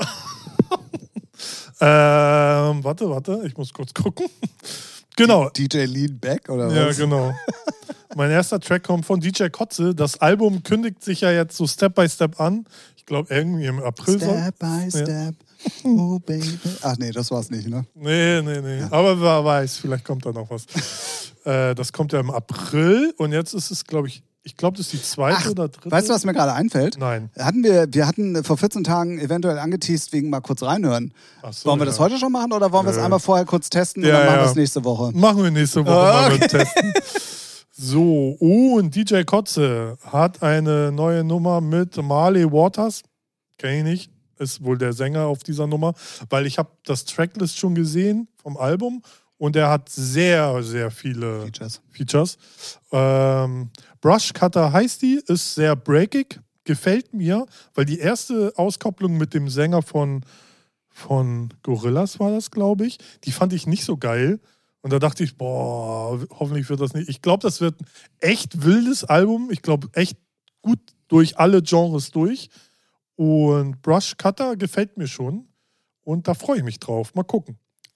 ähm, warte, warte, ich muss kurz gucken. Genau. D J Lean Back oder Ja, was? genau. Mein erster Track kommt von D J Kotze. Das Album kündigt sich ja jetzt so Step by Step an. Ich glaube, irgendwie im April. soll- Step by Step, oh baby. Ach nee, das war's nicht, ne? Nee, nee, nee. Aber wer weiß, vielleicht kommt da noch was. äh, das kommt ja im April und jetzt ist es, glaube ich, ich glaube, das ist die zweite Ach, oder dritte. Weißt du, was mir gerade einfällt? Nein. Hatten wir, wir hatten vor vierzehn Tagen eventuell angeteased wegen mal kurz reinhören. Ach so, Wollen wir das ja. heute schon machen oder wollen wir es Nö. einmal vorher kurz testen und Ja, dann machen wir ja. es nächste Woche? Machen wir nächste Woche mal mit Testen. So, oh, und D J Kotze hat eine neue Nummer mit Marley Waters. Kenn ich nicht. Ist wohl der Sänger auf dieser Nummer, weil ich habe das Tracklist schon gesehen vom Album und er hat sehr, sehr viele Features. Features. Ähm, Brush Cutter heißt die, ist sehr breakig, gefällt mir, weil die erste Auskopplung mit dem Sänger von, von Gorillaz war das, glaube ich, die fand ich nicht so geil. Und da dachte ich, boah, hoffentlich wird das nicht. Ich glaube, das wird ein echt wildes Album. Ich glaube, echt gut durch alle Genres durch. Und Brush Cutter gefällt mir schon. Und da freue ich mich drauf. Mal gucken.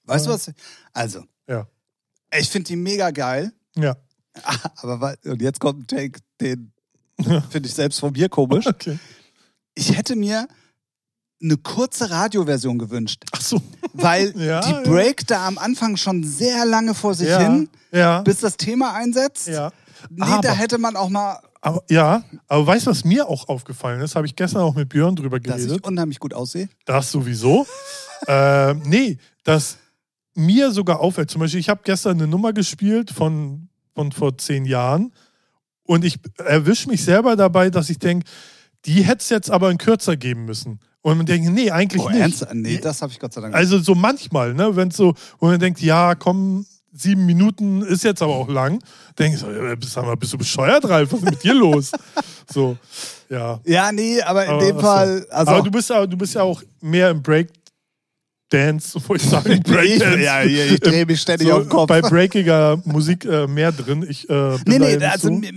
Weißt du was? Also, Ja. ich finde die mega geil. Ja. Aber wa- und jetzt kommt ein Take, den finde ich selbst von mir komisch. Okay. Ich hätte mir eine kurze Radioversion gewünscht. Ach so. Weil Ja, die ja. Break da am Anfang schon sehr lange vor sich Ja. hin, Ja. bis das Thema einsetzt. Ja. Nee, Aber- da hätte man auch mal, Aber, ja, aber weißt du, was mir auch aufgefallen ist? Habe ich gestern auch mit Björn drüber dass geredet. ich unheimlich gut aussehe. Das sowieso. äh, nee, dass mir sogar auffällt. Zum Beispiel, ich habe gestern eine Nummer gespielt von, von vor zehn Jahren und ich erwische mich selber dabei, dass ich denke, die hätte es jetzt aber in kürzer geben müssen. Und man denkt, nee, eigentlich Oh, nicht. ernst? Nee, das habe ich Gott sei Dank nicht. Also so manchmal, ne, wenn es so, wo man denkt, ja, komm, sieben Minuten ist jetzt aber auch lang, denke ich so, ja, bist, sag mal, bist du bescheuert, Ralf? Was ist mit dir los? So, ja. Ja, nee, aber in Aber, dem ach so. Fall, also aber du bist ja, du bist ja auch mehr im Breakdance, wo ich sagen, Breakdance. ja, ja, ich drehe mich ständig so auf den Kopf. Bei breakiger Musik äh, mehr drin. Ich, äh, bin Nee, da nee, ja nicht also so. mir,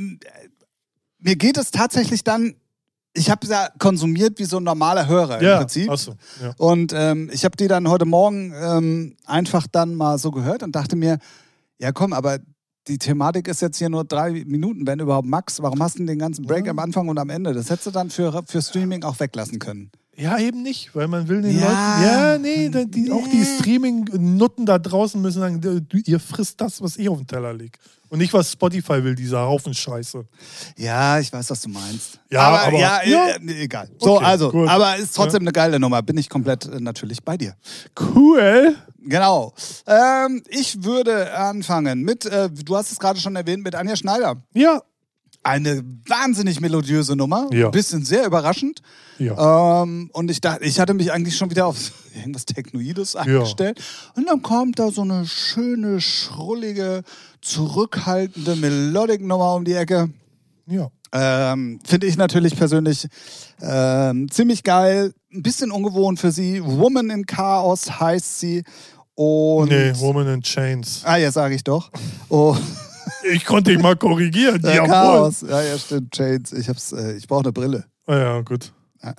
mir geht es tatsächlich dann, ich habe ja konsumiert wie so ein normaler Hörer im Ja, Prinzip. ach so, ja. Und ähm, ich habe die dann heute Morgen ähm, einfach dann mal so gehört und dachte mir, ja komm, aber die Thematik ist jetzt hier nur drei Minuten, wenn überhaupt Max. Warum hast du denn den ganzen Break Ja. am Anfang und am Ende? Das hättest du dann für, für Streaming auch weglassen können. Ja, eben nicht, weil man will den Ja. Leuten. Ja, nee, da- die, auch die Nee. Streaming-Nutten da draußen müssen sagen, du, ihr frisst das, was eh auf dem Teller liegt. Und nicht, was Spotify will, dieser Haufen Scheiße. Ja, ich weiß, was du meinst. Ja, aber, aber- ja, ja. Äh, nee, egal. So, Okay, also, gut. aber ist trotzdem eine geile Nummer. Bin ich komplett äh, natürlich bei dir. Cool. Genau. Ähm, ich würde anfangen mit, äh, du hast es gerade schon erwähnt, mit Anja Schneider. Ja. Eine wahnsinnig melodiöse Nummer. Ja. Bisschen sehr überraschend. Ja. Ähm, und ich dachte, ich hatte mich eigentlich schon wieder auf irgendwas Technoides eingestellt. Und dann kommt da so eine schöne, schrullige, zurückhaltende Melodic-Nummer um die Ecke. Ja. Ähm, Finde ich natürlich persönlich ähm, ziemlich geil. Ein bisschen ungewohnt für sie. Woman in Chaos heißt sie. Und Nee, Woman in Chains. Ah, ja, sage ich doch. Oh, Ich konnte dich mal korrigieren. äh, Jawohl. Chaos. Ja, ja, stimmt. Chains. Ich, hab's, äh, ich brauche eine Brille. Ah, ja, gut.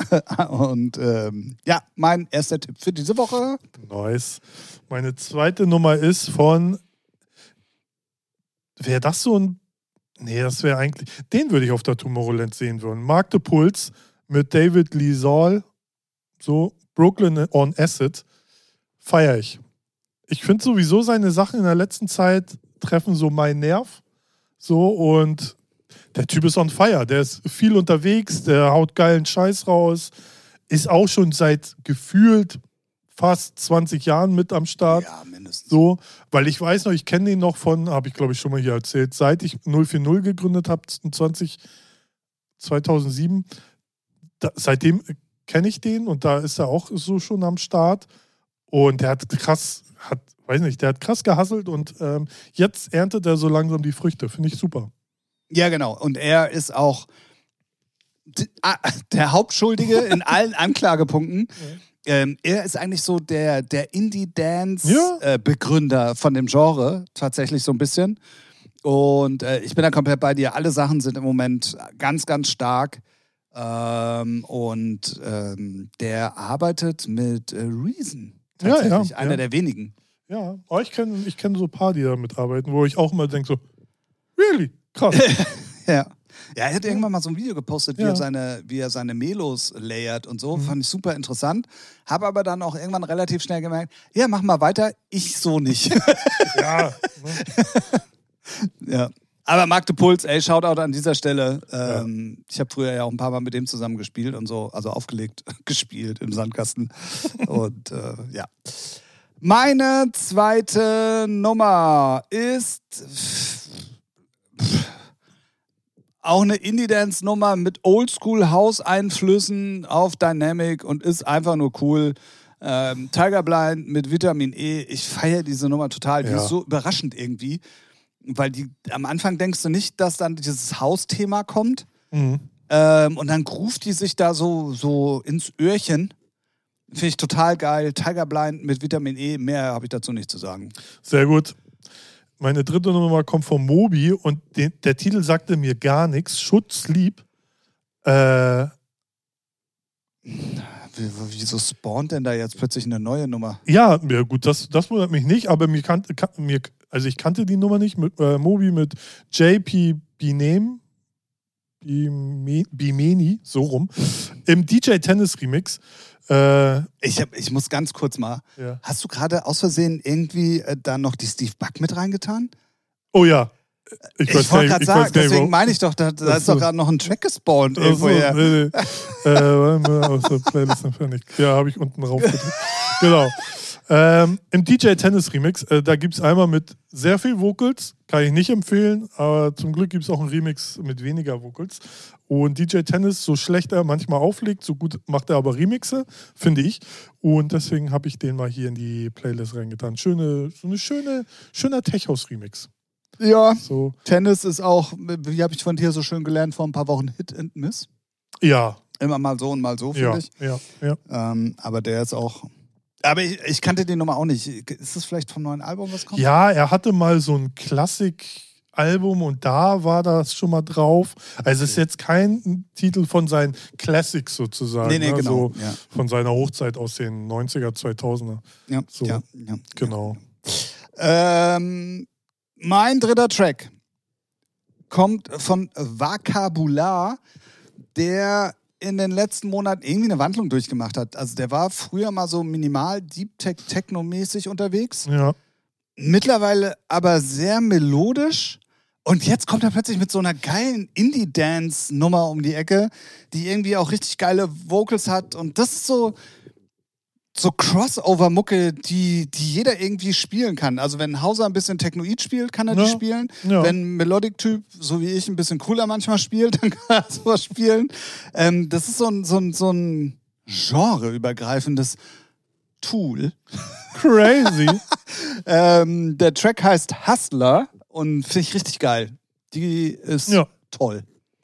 Und ähm, ja, mein erster Tipp für diese Woche. Nice. Meine zweite Nummer ist von. Wäre das so ein. Nee, das wäre eigentlich. Den würde ich auf der Tomorrowland sehen wollen. Mark the Pulse mit David Lee Saul. So, Brooklyn on Acid. Feier ich. Ich finde sowieso seine Sachen in der letzten Zeit treffen so meinen Nerv. So, und der Typ ist on fire. Der ist viel unterwegs, der haut geilen Scheiß raus. Ist auch schon seit gefühlt fast zwanzig Jahren mit am Start. Ja, mindestens. So, weil ich weiß noch, ich kenne den noch von, habe ich glaube ich schon mal hier erzählt, seit ich null vier null gegründet habe, zwanzig, zweitausendsieben. Da, seitdem kenne ich den und da ist er auch so schon am Start. Und der hat krass, hat, weiß nicht, der hat krass gehasselt und ähm, jetzt erntet er so langsam die Früchte. Finde ich super. Ja, genau. Und er ist auch d- ah, der Hauptschuldige in allen Anklagepunkten. Ähm, er ist eigentlich so der, der Ja. Indie-Dance-Begründer von dem Genre, tatsächlich so ein bisschen. Und äh, ich bin da komplett bei dir. Alle Sachen sind im Moment ganz, ganz stark. Ähm, und ähm, der arbeitet mit äh, Reason. Ja, Tatsächlich, ja, einer ja. der wenigen. Ja, aber ich kenne ich kenn so ein paar, die da mitarbeiten, wo ich auch immer denke so, really? Krass. Ja. Ja, er hat irgendwann mal so ein Video gepostet, wie, Ja. er, seine, wie er seine Melos layert und so. Mhm. Fand ich super interessant. Habe aber dann auch irgendwann relativ schnell gemerkt, ja, mach mal weiter, ich so nicht. Ja. Ne? ja. Aber Mark de Puls, ey, Shoutout an dieser Stelle. Ähm, ich habe früher ja auch ein paar Mal mit dem zusammen gespielt und so, also aufgelegt, gespielt im Sandkasten. Und äh, ja. Meine zweite Nummer ist auch eine Indie-Dance-Nummer mit Oldschool-House-Einflüssen auf Dynamic und ist einfach nur cool. Ähm, Tiger Blind mit Vitamin E. Ich feiere diese Nummer total. Die Ja. ist so überraschend irgendwie. Weil die, am Anfang denkst du nicht, dass dann dieses Hausthema kommt. Mhm. Ähm, und dann ruft die sich da so, so ins Öhrchen. Finde ich total geil. Tiger Blind mit Vitamin E. Mehr habe ich dazu nicht zu sagen. Sehr gut. Meine dritte Nummer kommt von Moby und den, der Titel sagte mir gar nichts. Should Sleep. Äh, Wieso spawnt denn da jetzt plötzlich eine neue Nummer? Ja, ja gut, das, das wundert mich nicht, aber mir kannte, kan, mir, also ich kannte die Nummer nicht, mit äh, Moby mit J P Binem, Bime, Bimeni, so rum, im D J Tennis Remix. Äh, ich, hab, ich muss ganz kurz mal, ja. Hast du gerade aus Versehen irgendwie äh, da noch die Steve Buck mit reingetan? Oh ja. Ich, ich wollte gerade sagen, deswegen meine ich doch, da, da ist so. doch gerade noch ein Track gespawnt. So, nee, nee. äh, aus der Playlist nicht. Ja, habe ich unten rauf gedrückt. Genau. Ähm, Im D J Tennis Remix, äh, da gibt es einmal mit sehr viel Vocals, kann ich nicht empfehlen, aber zum Glück gibt es auch einen Remix mit weniger Vocals. Und D J Tennis, so schlecht er manchmal auflegt, so gut macht er aber Remixe, finde ich. Und deswegen habe ich den mal hier in die Playlist reingetan. Schöne, so eine schöne, schöner Tech-House-Remix. Ja, so. Tennis ist auch, wie habe ich von dir so schön gelernt, vor ein paar Wochen Hit and Miss. Ja. Immer mal so und mal so, finde ja, ich. Ja, ja. Ähm, aber der ist auch... Aber ich, ich kannte die Nummer auch nicht. Ist das vielleicht vom neuen Album, was kommt? Ja, er hatte mal so ein Klassik-Album und da war das schon mal drauf. Also es ist jetzt kein Titel von seinen Classics sozusagen. Nee, nee, ne? genau. So ja. von seiner Hochzeit aus den neunziger, zweitausender. Ja, so. ja, ja. Genau. Ähm, mein dritter Track kommt von Vakabular, der in den letzten Monaten irgendwie eine Wandlung durchgemacht hat. Also der war früher mal so minimal Deep Tech Techno-mäßig unterwegs. Ja. Mittlerweile aber sehr melodisch. Und jetzt kommt er plötzlich mit so einer geilen Indie-Dance-Nummer um die Ecke, die irgendwie auch richtig geile Vocals hat. Und das ist so, so Crossover-Mucke, die, die jeder irgendwie spielen kann. Also wenn Hauser ein bisschen Technoid spielt, kann er ja. die spielen. Ja. Wenn ein Melodic-Typ, so wie ich, ein bisschen cooler manchmal spielt, dann kann er sowas spielen. Ähm, das ist so ein, so ein, so ein genreübergreifendes Tool. Crazy. ähm, der Track heißt Hustler und finde ich richtig geil. Die ist ja. toll.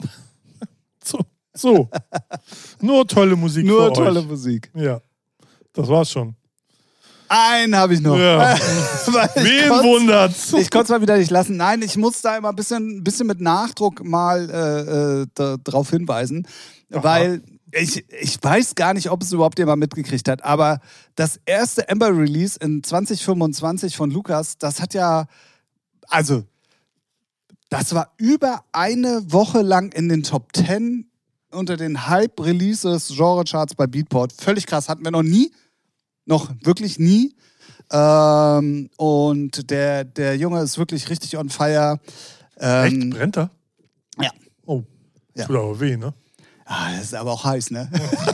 So. so. Nur tolle Musik Nur für tolle euch. Musik. Ja. Das war's schon. Einen habe ich noch. Ja. Wen wundert's? Ich konnte es mal wieder nicht lassen. Nein, ich muss da immer ein bisschen, bisschen mit Nachdruck mal äh, da, drauf hinweisen, Aha. weil ich, ich weiß gar nicht, ob es überhaupt jemand mitgekriegt hat, aber das erste Ember-Release in zwanzig fünfundzwanzig von Lukas, das hat ja, also, das war über eine Woche lang in den Top zehn unter den Hype-Releases Genre-Charts bei Beatport. Völlig krass, hatten wir noch nie. Noch wirklich nie. Ähm, und der, der Junge ist wirklich richtig on fire. Ähm, Echt? Brennt er? Ja. Oh, ja. Tut aber weh, ne? Ah, das ist aber auch heiß, ne?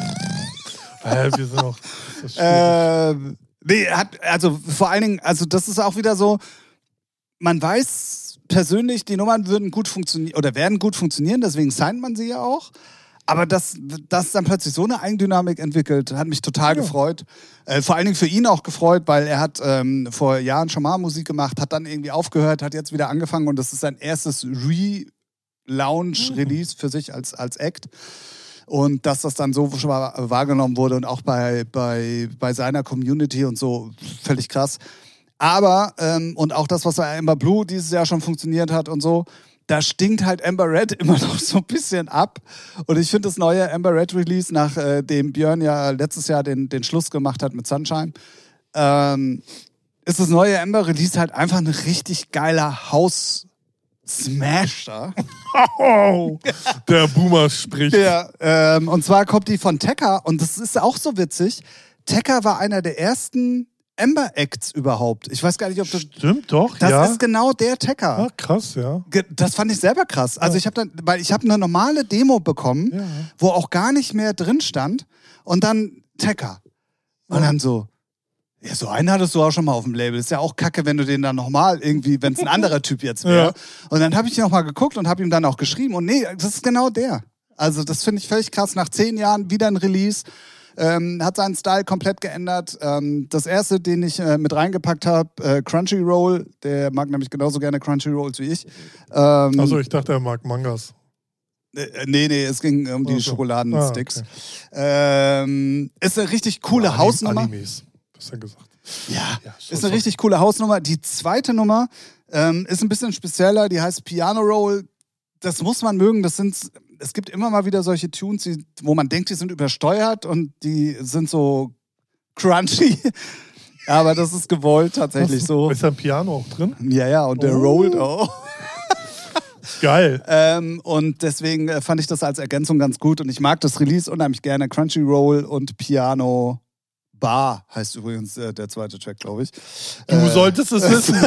äh, wir sind auch... ähm, nee, hat, also vor allen Dingen, also das ist auch wieder so, man weiß persönlich, die Nummern würden gut funktionieren oder werden gut funktionieren, deswegen signed man sie ja auch. Aber dass das dann plötzlich so eine Eigendynamik entwickelt, hat mich total ja. gefreut. Äh, vor allen Dingen für ihn auch gefreut, weil er hat ähm, vor Jahren schon mal Musik gemacht, hat dann irgendwie aufgehört, hat jetzt wieder angefangen und das ist sein erstes Re-Launch-Release für sich als, als Act. Und dass das dann so schon mal wahrgenommen wurde und auch bei, bei, bei seiner Community und so, völlig krass. Aber, ähm, und auch das, was bei Amber Blue dieses Jahr schon funktioniert hat und so, da stinkt halt Amber Red immer noch so ein bisschen ab. Und ich finde das neue Amber Red Release, nachdem äh, Björn ja letztes Jahr den, den Schluss gemacht hat mit Sunshine, ähm, ist das neue Amber Release halt einfach ein richtig geiler House-Smasher. Oh, der Boomer spricht. Ja, ähm, und zwar kommt die von Tekka und das ist auch so witzig. Tekka war einer der ersten Amber-Acts überhaupt. Ich weiß gar nicht, ob das... Stimmt doch, das ja. Das ist genau der Tekka. Ah, krass, ja. Das fand ich selber krass. Also ja. ich habe dann, weil ich habe eine normale Demo bekommen, ja. wo auch gar nicht mehr drin stand und dann Tekka. Und ja. dann so, ja, so einen hattest du auch schon mal auf dem Label. Ist ja auch kacke, wenn du den dann nochmal irgendwie, wenn es ein anderer Typ jetzt wäre. Ja. Und dann habe ich ihn nochmal geguckt und habe ihm dann auch geschrieben und nee, das ist genau der. Also das finde ich völlig krass. Nach zehn Jahren wieder ein Release. Ähm, hat seinen Style komplett geändert. Ähm, das erste, den ich äh, mit reingepackt habe, äh, Crunchyroll, der mag nämlich genauso gerne Crunchyrolls wie ich. Ähm, also ich dachte, er mag Mangas. Äh, nee, nee, es ging um die also. Schokoladensticks. Ah, okay. ähm, ist eine richtig coole oh, Hausnummer. Animes, besser gesagt. Ja, ja ist eine richtig coole Hausnummer. Die zweite Nummer ähm, ist ein bisschen spezieller, die heißt Piano Roll. Das muss man mögen, das sind es gibt immer mal wieder solche Tunes, die, wo man denkt, die sind übersteuert und die sind so crunchy. Aber das ist gewollt tatsächlich Was, so. Ist da ein Piano auch drin? Ja, ja, und der Oh. rollt auch. Geil. Ähm, und deswegen äh, fand ich das als Ergänzung ganz gut. Und ich mag das Release unheimlich gerne. Crunchyroll und Piano Bar heißt übrigens äh, der zweite Track, glaube ich. Du äh, solltest es wissen.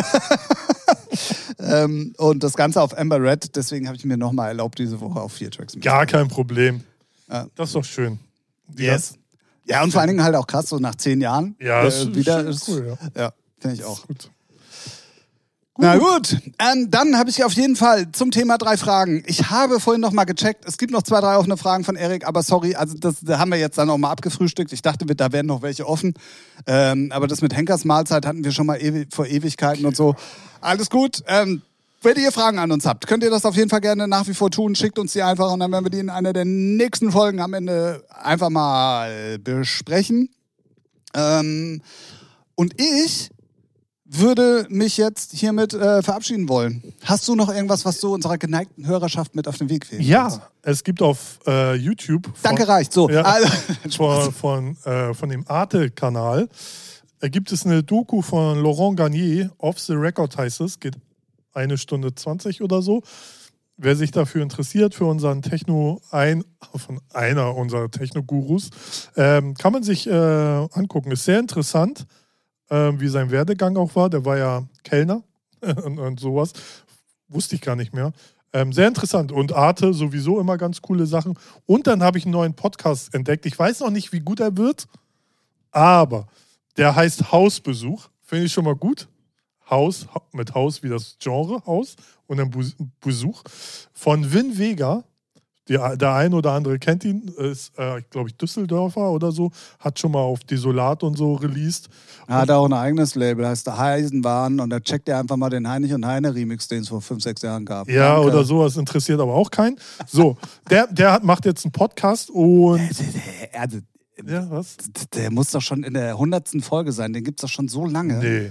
ähm, und das Ganze auf Amber Red. Deswegen habe ich mir nochmal erlaubt, diese Woche auf vier Tracks Gar kein Problem. Ja. Das ist doch schön. Die Yes. Ja, und vor allen Dingen halt auch krass, so nach zehn Jahren. Ja, äh, das ist wieder schon ist, cool, ja. Ja, finde ich auch. Gut. Na gut, ähm, dann habe ich auf jeden Fall zum Thema drei Fragen. Ich habe vorhin noch mal gecheckt, es gibt noch zwei, drei offene Fragen von Erik, aber sorry, also das da haben wir jetzt dann auch mal abgefrühstückt. Ich dachte, da wären noch welche offen. Ähm, aber das mit Henkers Mahlzeit hatten wir schon mal ewi- vor Ewigkeiten und so. Alles gut. Ähm, wenn ihr Fragen an uns habt, könnt ihr das auf jeden Fall gerne nach wie vor tun. Schickt uns die einfach und dann werden wir die in einer der nächsten Folgen am Ende einfach mal besprechen. Ähm, und ich würde mich jetzt hiermit äh, verabschieden wollen. Hast du noch irgendwas, was du unserer geneigten Hörerschaft mit auf den Weg geben willst? Ja, es gibt auf äh, YouTube. Von, Danke, reicht. So. Ja, Also, von, von, äh, von dem Arte-Kanal äh, gibt es eine Doku von Laurent Garnier, Off the Record heißt es, geht eine Stunde zwanzig oder so. Wer sich dafür interessiert, für unseren Techno, ein, von einer unserer Techno-Gurus, ähm, kann man sich äh, angucken. Ist sehr interessant, äh, wie sein Werdegang auch war. Der war ja Kellner und, und sowas. Wusste ich gar nicht mehr. Ähm, sehr interessant. Und Arte sowieso immer ganz coole Sachen. Und dann habe ich einen neuen Podcast entdeckt. Ich weiß noch nicht, wie gut er wird, aber der heißt Hausbesuch. Finde ich schon mal gut. Haus, mit Haus wie das Genre Haus und dann Besuch von Vin Vega. Der, der ein oder andere kennt ihn, ist, äh, glaube ich, Düsseldorfer oder so, hat schon mal auf Desolat und so released. er hat auch ein eigenes Label, heißt Heisenbahn und da checkt er einfach mal den Heinrich und Heine Remix, den es vor fünf, sechs Jahren gab. Ja, Danke. oder sowas interessiert aber auch keinen. So, der, der hat, macht jetzt einen Podcast und. Der, der, der, Ja, was? der muss doch schon in der hundertsten Folge sein, den gibt es doch schon so lange. Nee.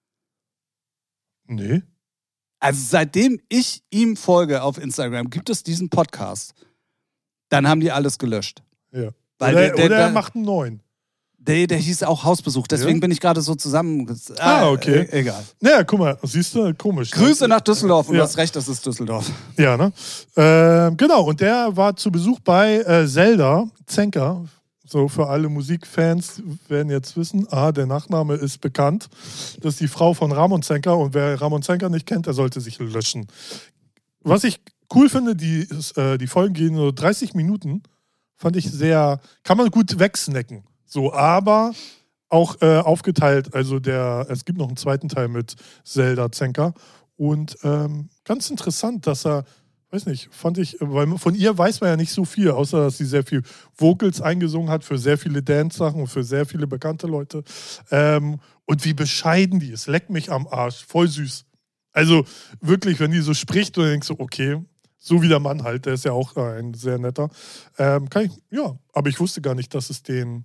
Nee. Also seitdem ich ihm folge auf Instagram, gibt es diesen Podcast. Dann haben die alles gelöscht. Ja. Weil oder der, der, oder er der, macht einen neuen. der, der hieß auch Hausbesuch, deswegen Ja? bin ich gerade so zusammen. Ah, okay. Äh, egal. Naja, guck mal, siehst du, komisch. Grüße ne? nach Düsseldorf und Ja. du hast recht, das ist Düsseldorf. Ja, ne? Ähm, genau, und der war zu Besuch bei äh, Zelda Zenker. So, für alle Musikfans werden jetzt wissen, ah, der Nachname ist bekannt. Das ist die Frau von Ramon Zenker und wer Ramon Zenker nicht kennt, der sollte sich löschen. Was ich cool finde, die, äh, die Folgen gehen nur dreißig Minuten. Fand ich sehr, kann man gut wegsnacken. So, aber auch äh, aufgeteilt. Also der, es gibt noch einen zweiten Teil mit Zelda Zenker. Und ähm, ganz interessant, dass er, weiß nicht, fand ich, weil von ihr weiß man ja nicht so viel, außer dass sie sehr viel Vocals eingesungen hat für sehr viele Dance-Sachen und für sehr viele bekannte Leute. Ähm, und wie bescheiden die ist. Leck mich am Arsch. Voll süß. Also wirklich, wenn die so spricht und du denkst so, okay, so wie der Mann halt, der ist ja auch ein sehr netter. Ähm, kann ich, ja, aber ich wusste gar nicht, dass es den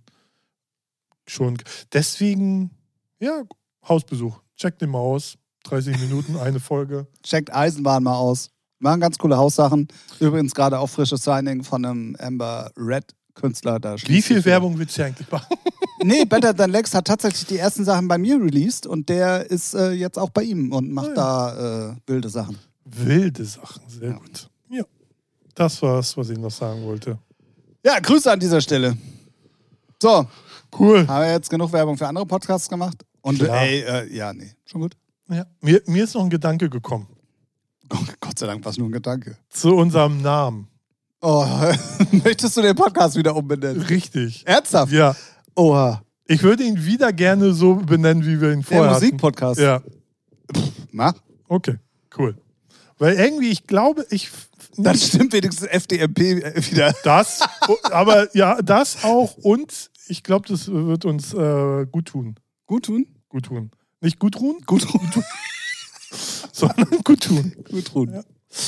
schon. Deswegen, ja, Hausbesuch. Check den mal aus. dreißig Minuten, eine Folge. Checkt Eisenbahn mal aus. Machen ganz coole Haussachen. Übrigens gerade auch frisches Signing von einem Amber Red Künstler. Da Wie viel Werbung willst du eigentlich machen? Nee, Better Than Lex hat tatsächlich die ersten Sachen bei mir released und der ist äh, jetzt auch bei ihm und macht Ah, ja. da äh, wilde Sachen. Wilde Sachen, sehr Ja. gut. Ja, das war's, was ich noch sagen wollte. Ja, Grüße an dieser Stelle. So, Cool. haben wir jetzt genug Werbung für andere Podcasts gemacht? Und Klar. ey, äh, ja, nee, schon gut. Ja. Mir, mir ist noch ein Gedanke gekommen Gott sei Dank war es nur ein Gedanke. zu unserem Namen. Oh, möchtest du den Podcast wieder umbenennen? Richtig. Ernsthaft? Ja. Oha. Ich würde ihn wieder gerne so benennen, wie wir ihn Der vorher hatten. Musikpodcast. Ja, Mach. okay, cool. Weil irgendwie, ich glaube, ich. Dann stimmt wenigstens F D M P wieder. Das, aber ja, das auch und ich glaube, das wird uns äh, gut tun. Gut tun? Gut tun. Nicht gut tun, Gut tun. sondern gut tun. Gut tun. Ja.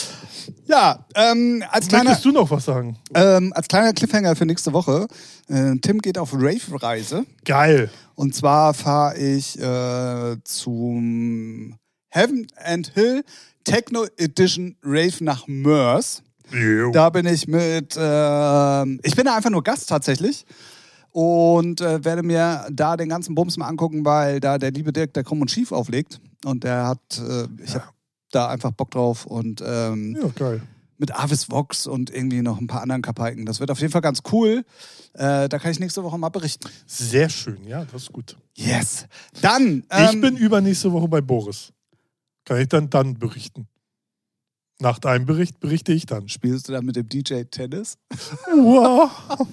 Ja, ähm, als, kleiner, Möchtest du noch was sagen? ähm, als kleiner Cliffhanger für nächste Woche. Äh, Tim geht auf Rave-Reise. Geil. Und zwar fahre ich äh, zum Heaven and Hill Techno Edition Rave nach Mörs. Jo. Da bin ich mit, äh, ich bin da einfach nur Gast tatsächlich und äh, werde mir da den ganzen Bums mal angucken, weil da der liebe Dirk der Krumm und Schief auflegt und der hat, äh, ich Ja. habe da einfach Bock drauf und ähm, Ja, geil. mit Avis Vox und irgendwie noch ein paar anderen Kapaiken. Das wird auf jeden Fall ganz cool. Äh, da kann ich nächste Woche mal berichten. Sehr schön, ja, das ist gut. Yes. Dann. Ähm, Ich bin übernächste Woche bei Boris. Kann ich dann dann berichten. Nach deinem Bericht berichte ich dann. Spielst du da mit dem D J Tennis? Wow.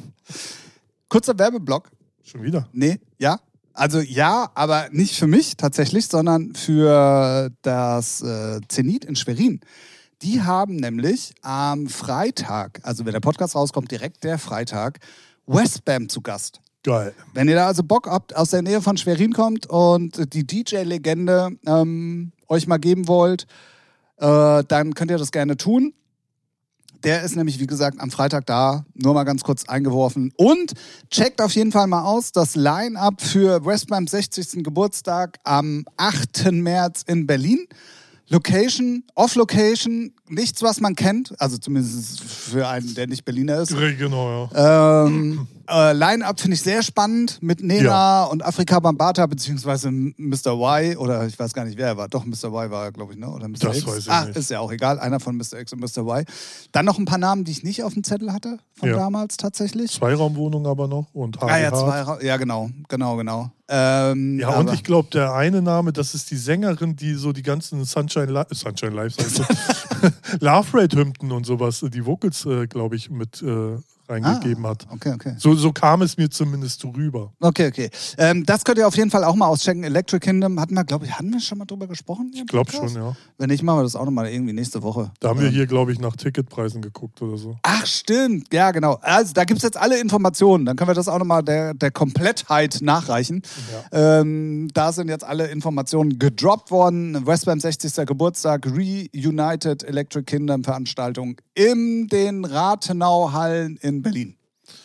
Kurzer Werbeblock. Schon wieder. Nee, ja. Also ja, aber nicht für mich tatsächlich, sondern für das äh, Zenit in Schwerin. Die haben nämlich am Freitag, also wenn der Podcast rauskommt, direkt der Freitag, Westbam zu Gast. Geil. Wenn ihr da also Bock habt, aus der Nähe von Schwerin kommt und die D J-Legende ähm, euch mal geben wollt, äh, dann könnt ihr das gerne tun. Der ist nämlich, wie gesagt, am Freitag da, nur mal ganz kurz eingeworfen. Und checkt auf jeden Fall mal aus das Line-Up für Westbams sechzigsten Geburtstag am achten März in Berlin. Location, Off-Location, nichts, was man kennt. Also zumindest für einen, der nicht Berliner ist. Genau, ja. Ähm, äh, Line-Up finde ich sehr spannend mit Nena Ja. und Afrika Bambata beziehungsweise Mister Y oder ich weiß gar nicht, wer er war. Doch, Mister Y war er, glaube ich, ne? Oder Mister Das X. weiß ich ah, nicht. ist ja auch egal. Einer von Mister X und Mister Y. Dann noch ein paar Namen, die ich nicht auf dem Zettel hatte von Ja. damals tatsächlich. Zweiraumwohnung aber noch und Hardy Ah ja, Hart. zwei, Ra- ja genau, genau, genau. Ähm, Ja, und aber- ich glaube, der eine Name, das ist die Sängerin, die so die ganzen Sunshine, Li Sunshine Live, sag ich so, Love Rate-Hymnen und sowas, die Vocals, äh, glaube ich, mit äh, reingegeben ah, hat. Okay, okay. So, so kam es mir zumindest rüber. Okay, okay. Ähm, das könnt ihr auf jeden Fall auch mal auschecken. Electric Kingdom hatten wir, glaube ich, hatten wir schon mal drüber gesprochen? Ich glaube schon, ja. Wenn nicht, machen wir das auch nochmal irgendwie nächste Woche. Da haben wir Ähm, hier, glaube ich, nach Ticketpreisen geguckt oder so. Ach, stimmt. Ja, genau. Also, da gibt es jetzt alle Informationen. Dann können wir das auch nochmal der, der Komplettheit nachreichen. Ja. Ähm, da sind jetzt alle Informationen gedroppt worden. Westbam sechzigsten Geburtstag, Reunited Electric Kingdom Veranstaltung in den Rathenau-Hallen in Berlin.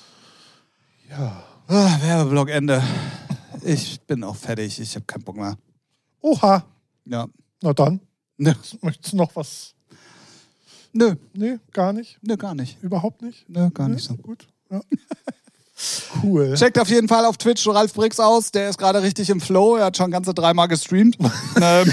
Ja. Ah, Werbeblock Ende. Ich bin auch fertig. Ich habe keinen Bock mehr. Oha. Ja. Na dann. Nö, Möchtest du noch was? nö, Nee, gar nicht? nö, gar nicht. Überhaupt nicht? Nö, gar Nee? nicht so. Gut. Ja. Cool. Checkt auf jeden Fall auf Twitch Ralf Brix aus. Der ist gerade richtig im Flow. Er hat schon ganze dreimal gestreamt. ähm.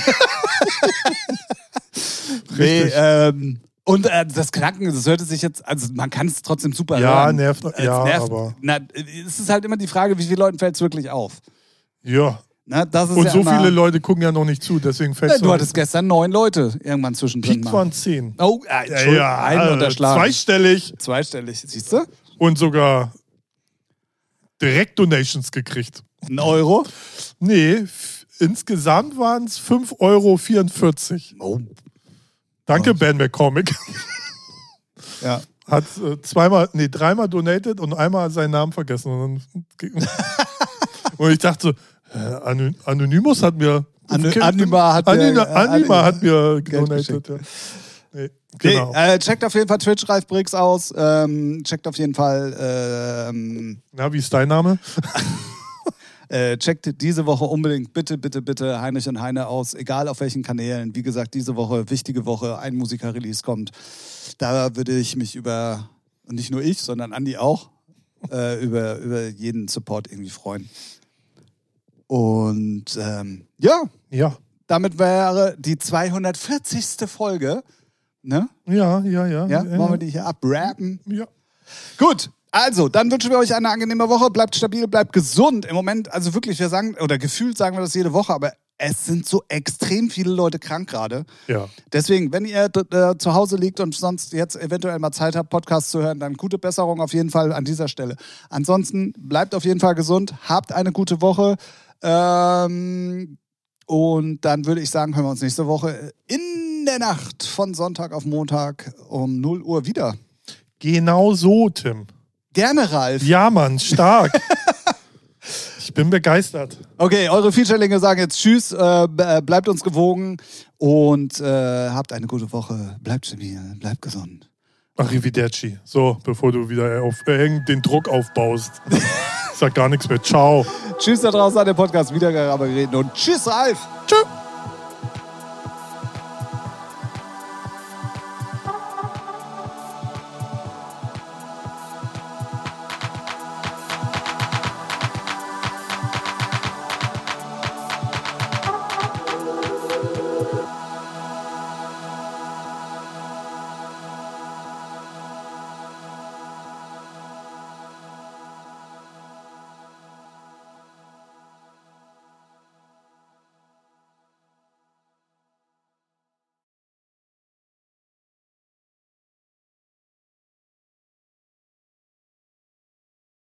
nee, Richtig. ähm, und äh, das Knacken, das hörte sich jetzt, also man kann es trotzdem super Ja, hören. nervt, Es ja, nervt, aber. Na, es ist halt immer die Frage, wie vielen Leuten fällt es wirklich auf. Ja. Na, das ist Und ja so immer, viele Leute gucken ja noch nicht zu, deswegen fällt Ja, es du hattest gestern neun Leute irgendwann zwischendrin. Peak mal. waren zehn. Oh, äh, Entschuldigung, einen äh, unterschlagen. zweistellig Zweistellig, siehst du? und sogar direkt Donations gekriegt. Ein Euro. Nee, f- insgesamt waren es fünf Euro vierundvierzig. Oh. Danke, Oh. Ben McCormick. Ja. Hat äh, zweimal, nee, dreimal donated und einmal seinen Namen vergessen. Und, dann, und ich dachte so, äh, Anony- Anonymous hat mir. An Anima hat mir, Anima, äh, Anima hat mir Geld donated. Ja. Nee, Nee, genau. äh, checkt auf jeden Fall Twitch Ralf Brix aus. Ähm, checkt auf jeden Fall ähm, Na, wie ist dein Name? äh, checkt diese Woche unbedingt bitte, bitte, bitte Heinrich und Heine aus, egal auf welchen Kanälen. Wie gesagt, diese Woche, wichtige Woche, ein Musiker-Release kommt. Da würde ich mich über, und nicht nur ich, sondern Andi auch, äh, über, über jeden Support irgendwie freuen. Und ähm, ja, Ja. damit wäre die zweihundertvierzigste Folge. Ne? Ja, ja, ja. Ja, ja, wollen wir die hier abrappen? ja. Gut, also, dann wünschen wir euch eine angenehme Woche. Bleibt stabil, bleibt gesund. Im Moment, also wirklich, wir sagen, oder gefühlt sagen wir das jede Woche, aber es sind so extrem viele Leute krank gerade. Ja. Deswegen, wenn ihr äh, zu Hause liegt und sonst jetzt eventuell mal Zeit habt, Podcasts zu hören, dann gute Besserung auf jeden Fall an dieser Stelle. Ansonsten bleibt auf jeden Fall gesund, habt eine gute Woche. Ähm, und dann würde ich sagen, hören wir uns nächste Woche in der Nacht von Sonntag auf Montag um null Uhr wieder. Genau so, Tim. Gerne, Ralf. Ja, Mann, stark. Ich bin begeistert. Okay, eure Featurelinge sagen jetzt Tschüss, äh, bleibt uns gewogen und äh, habt eine gute Woche. Bleibt stabil, bleibt gesund. Arrivederci. So, bevor du wieder auf, äh, den Druck aufbaust. Ich sag gar nichts mehr. Ciao. Tschüss da draußen an dem Podcast, Wiedergabe geredet und tschüss, Ralf. Tschüss.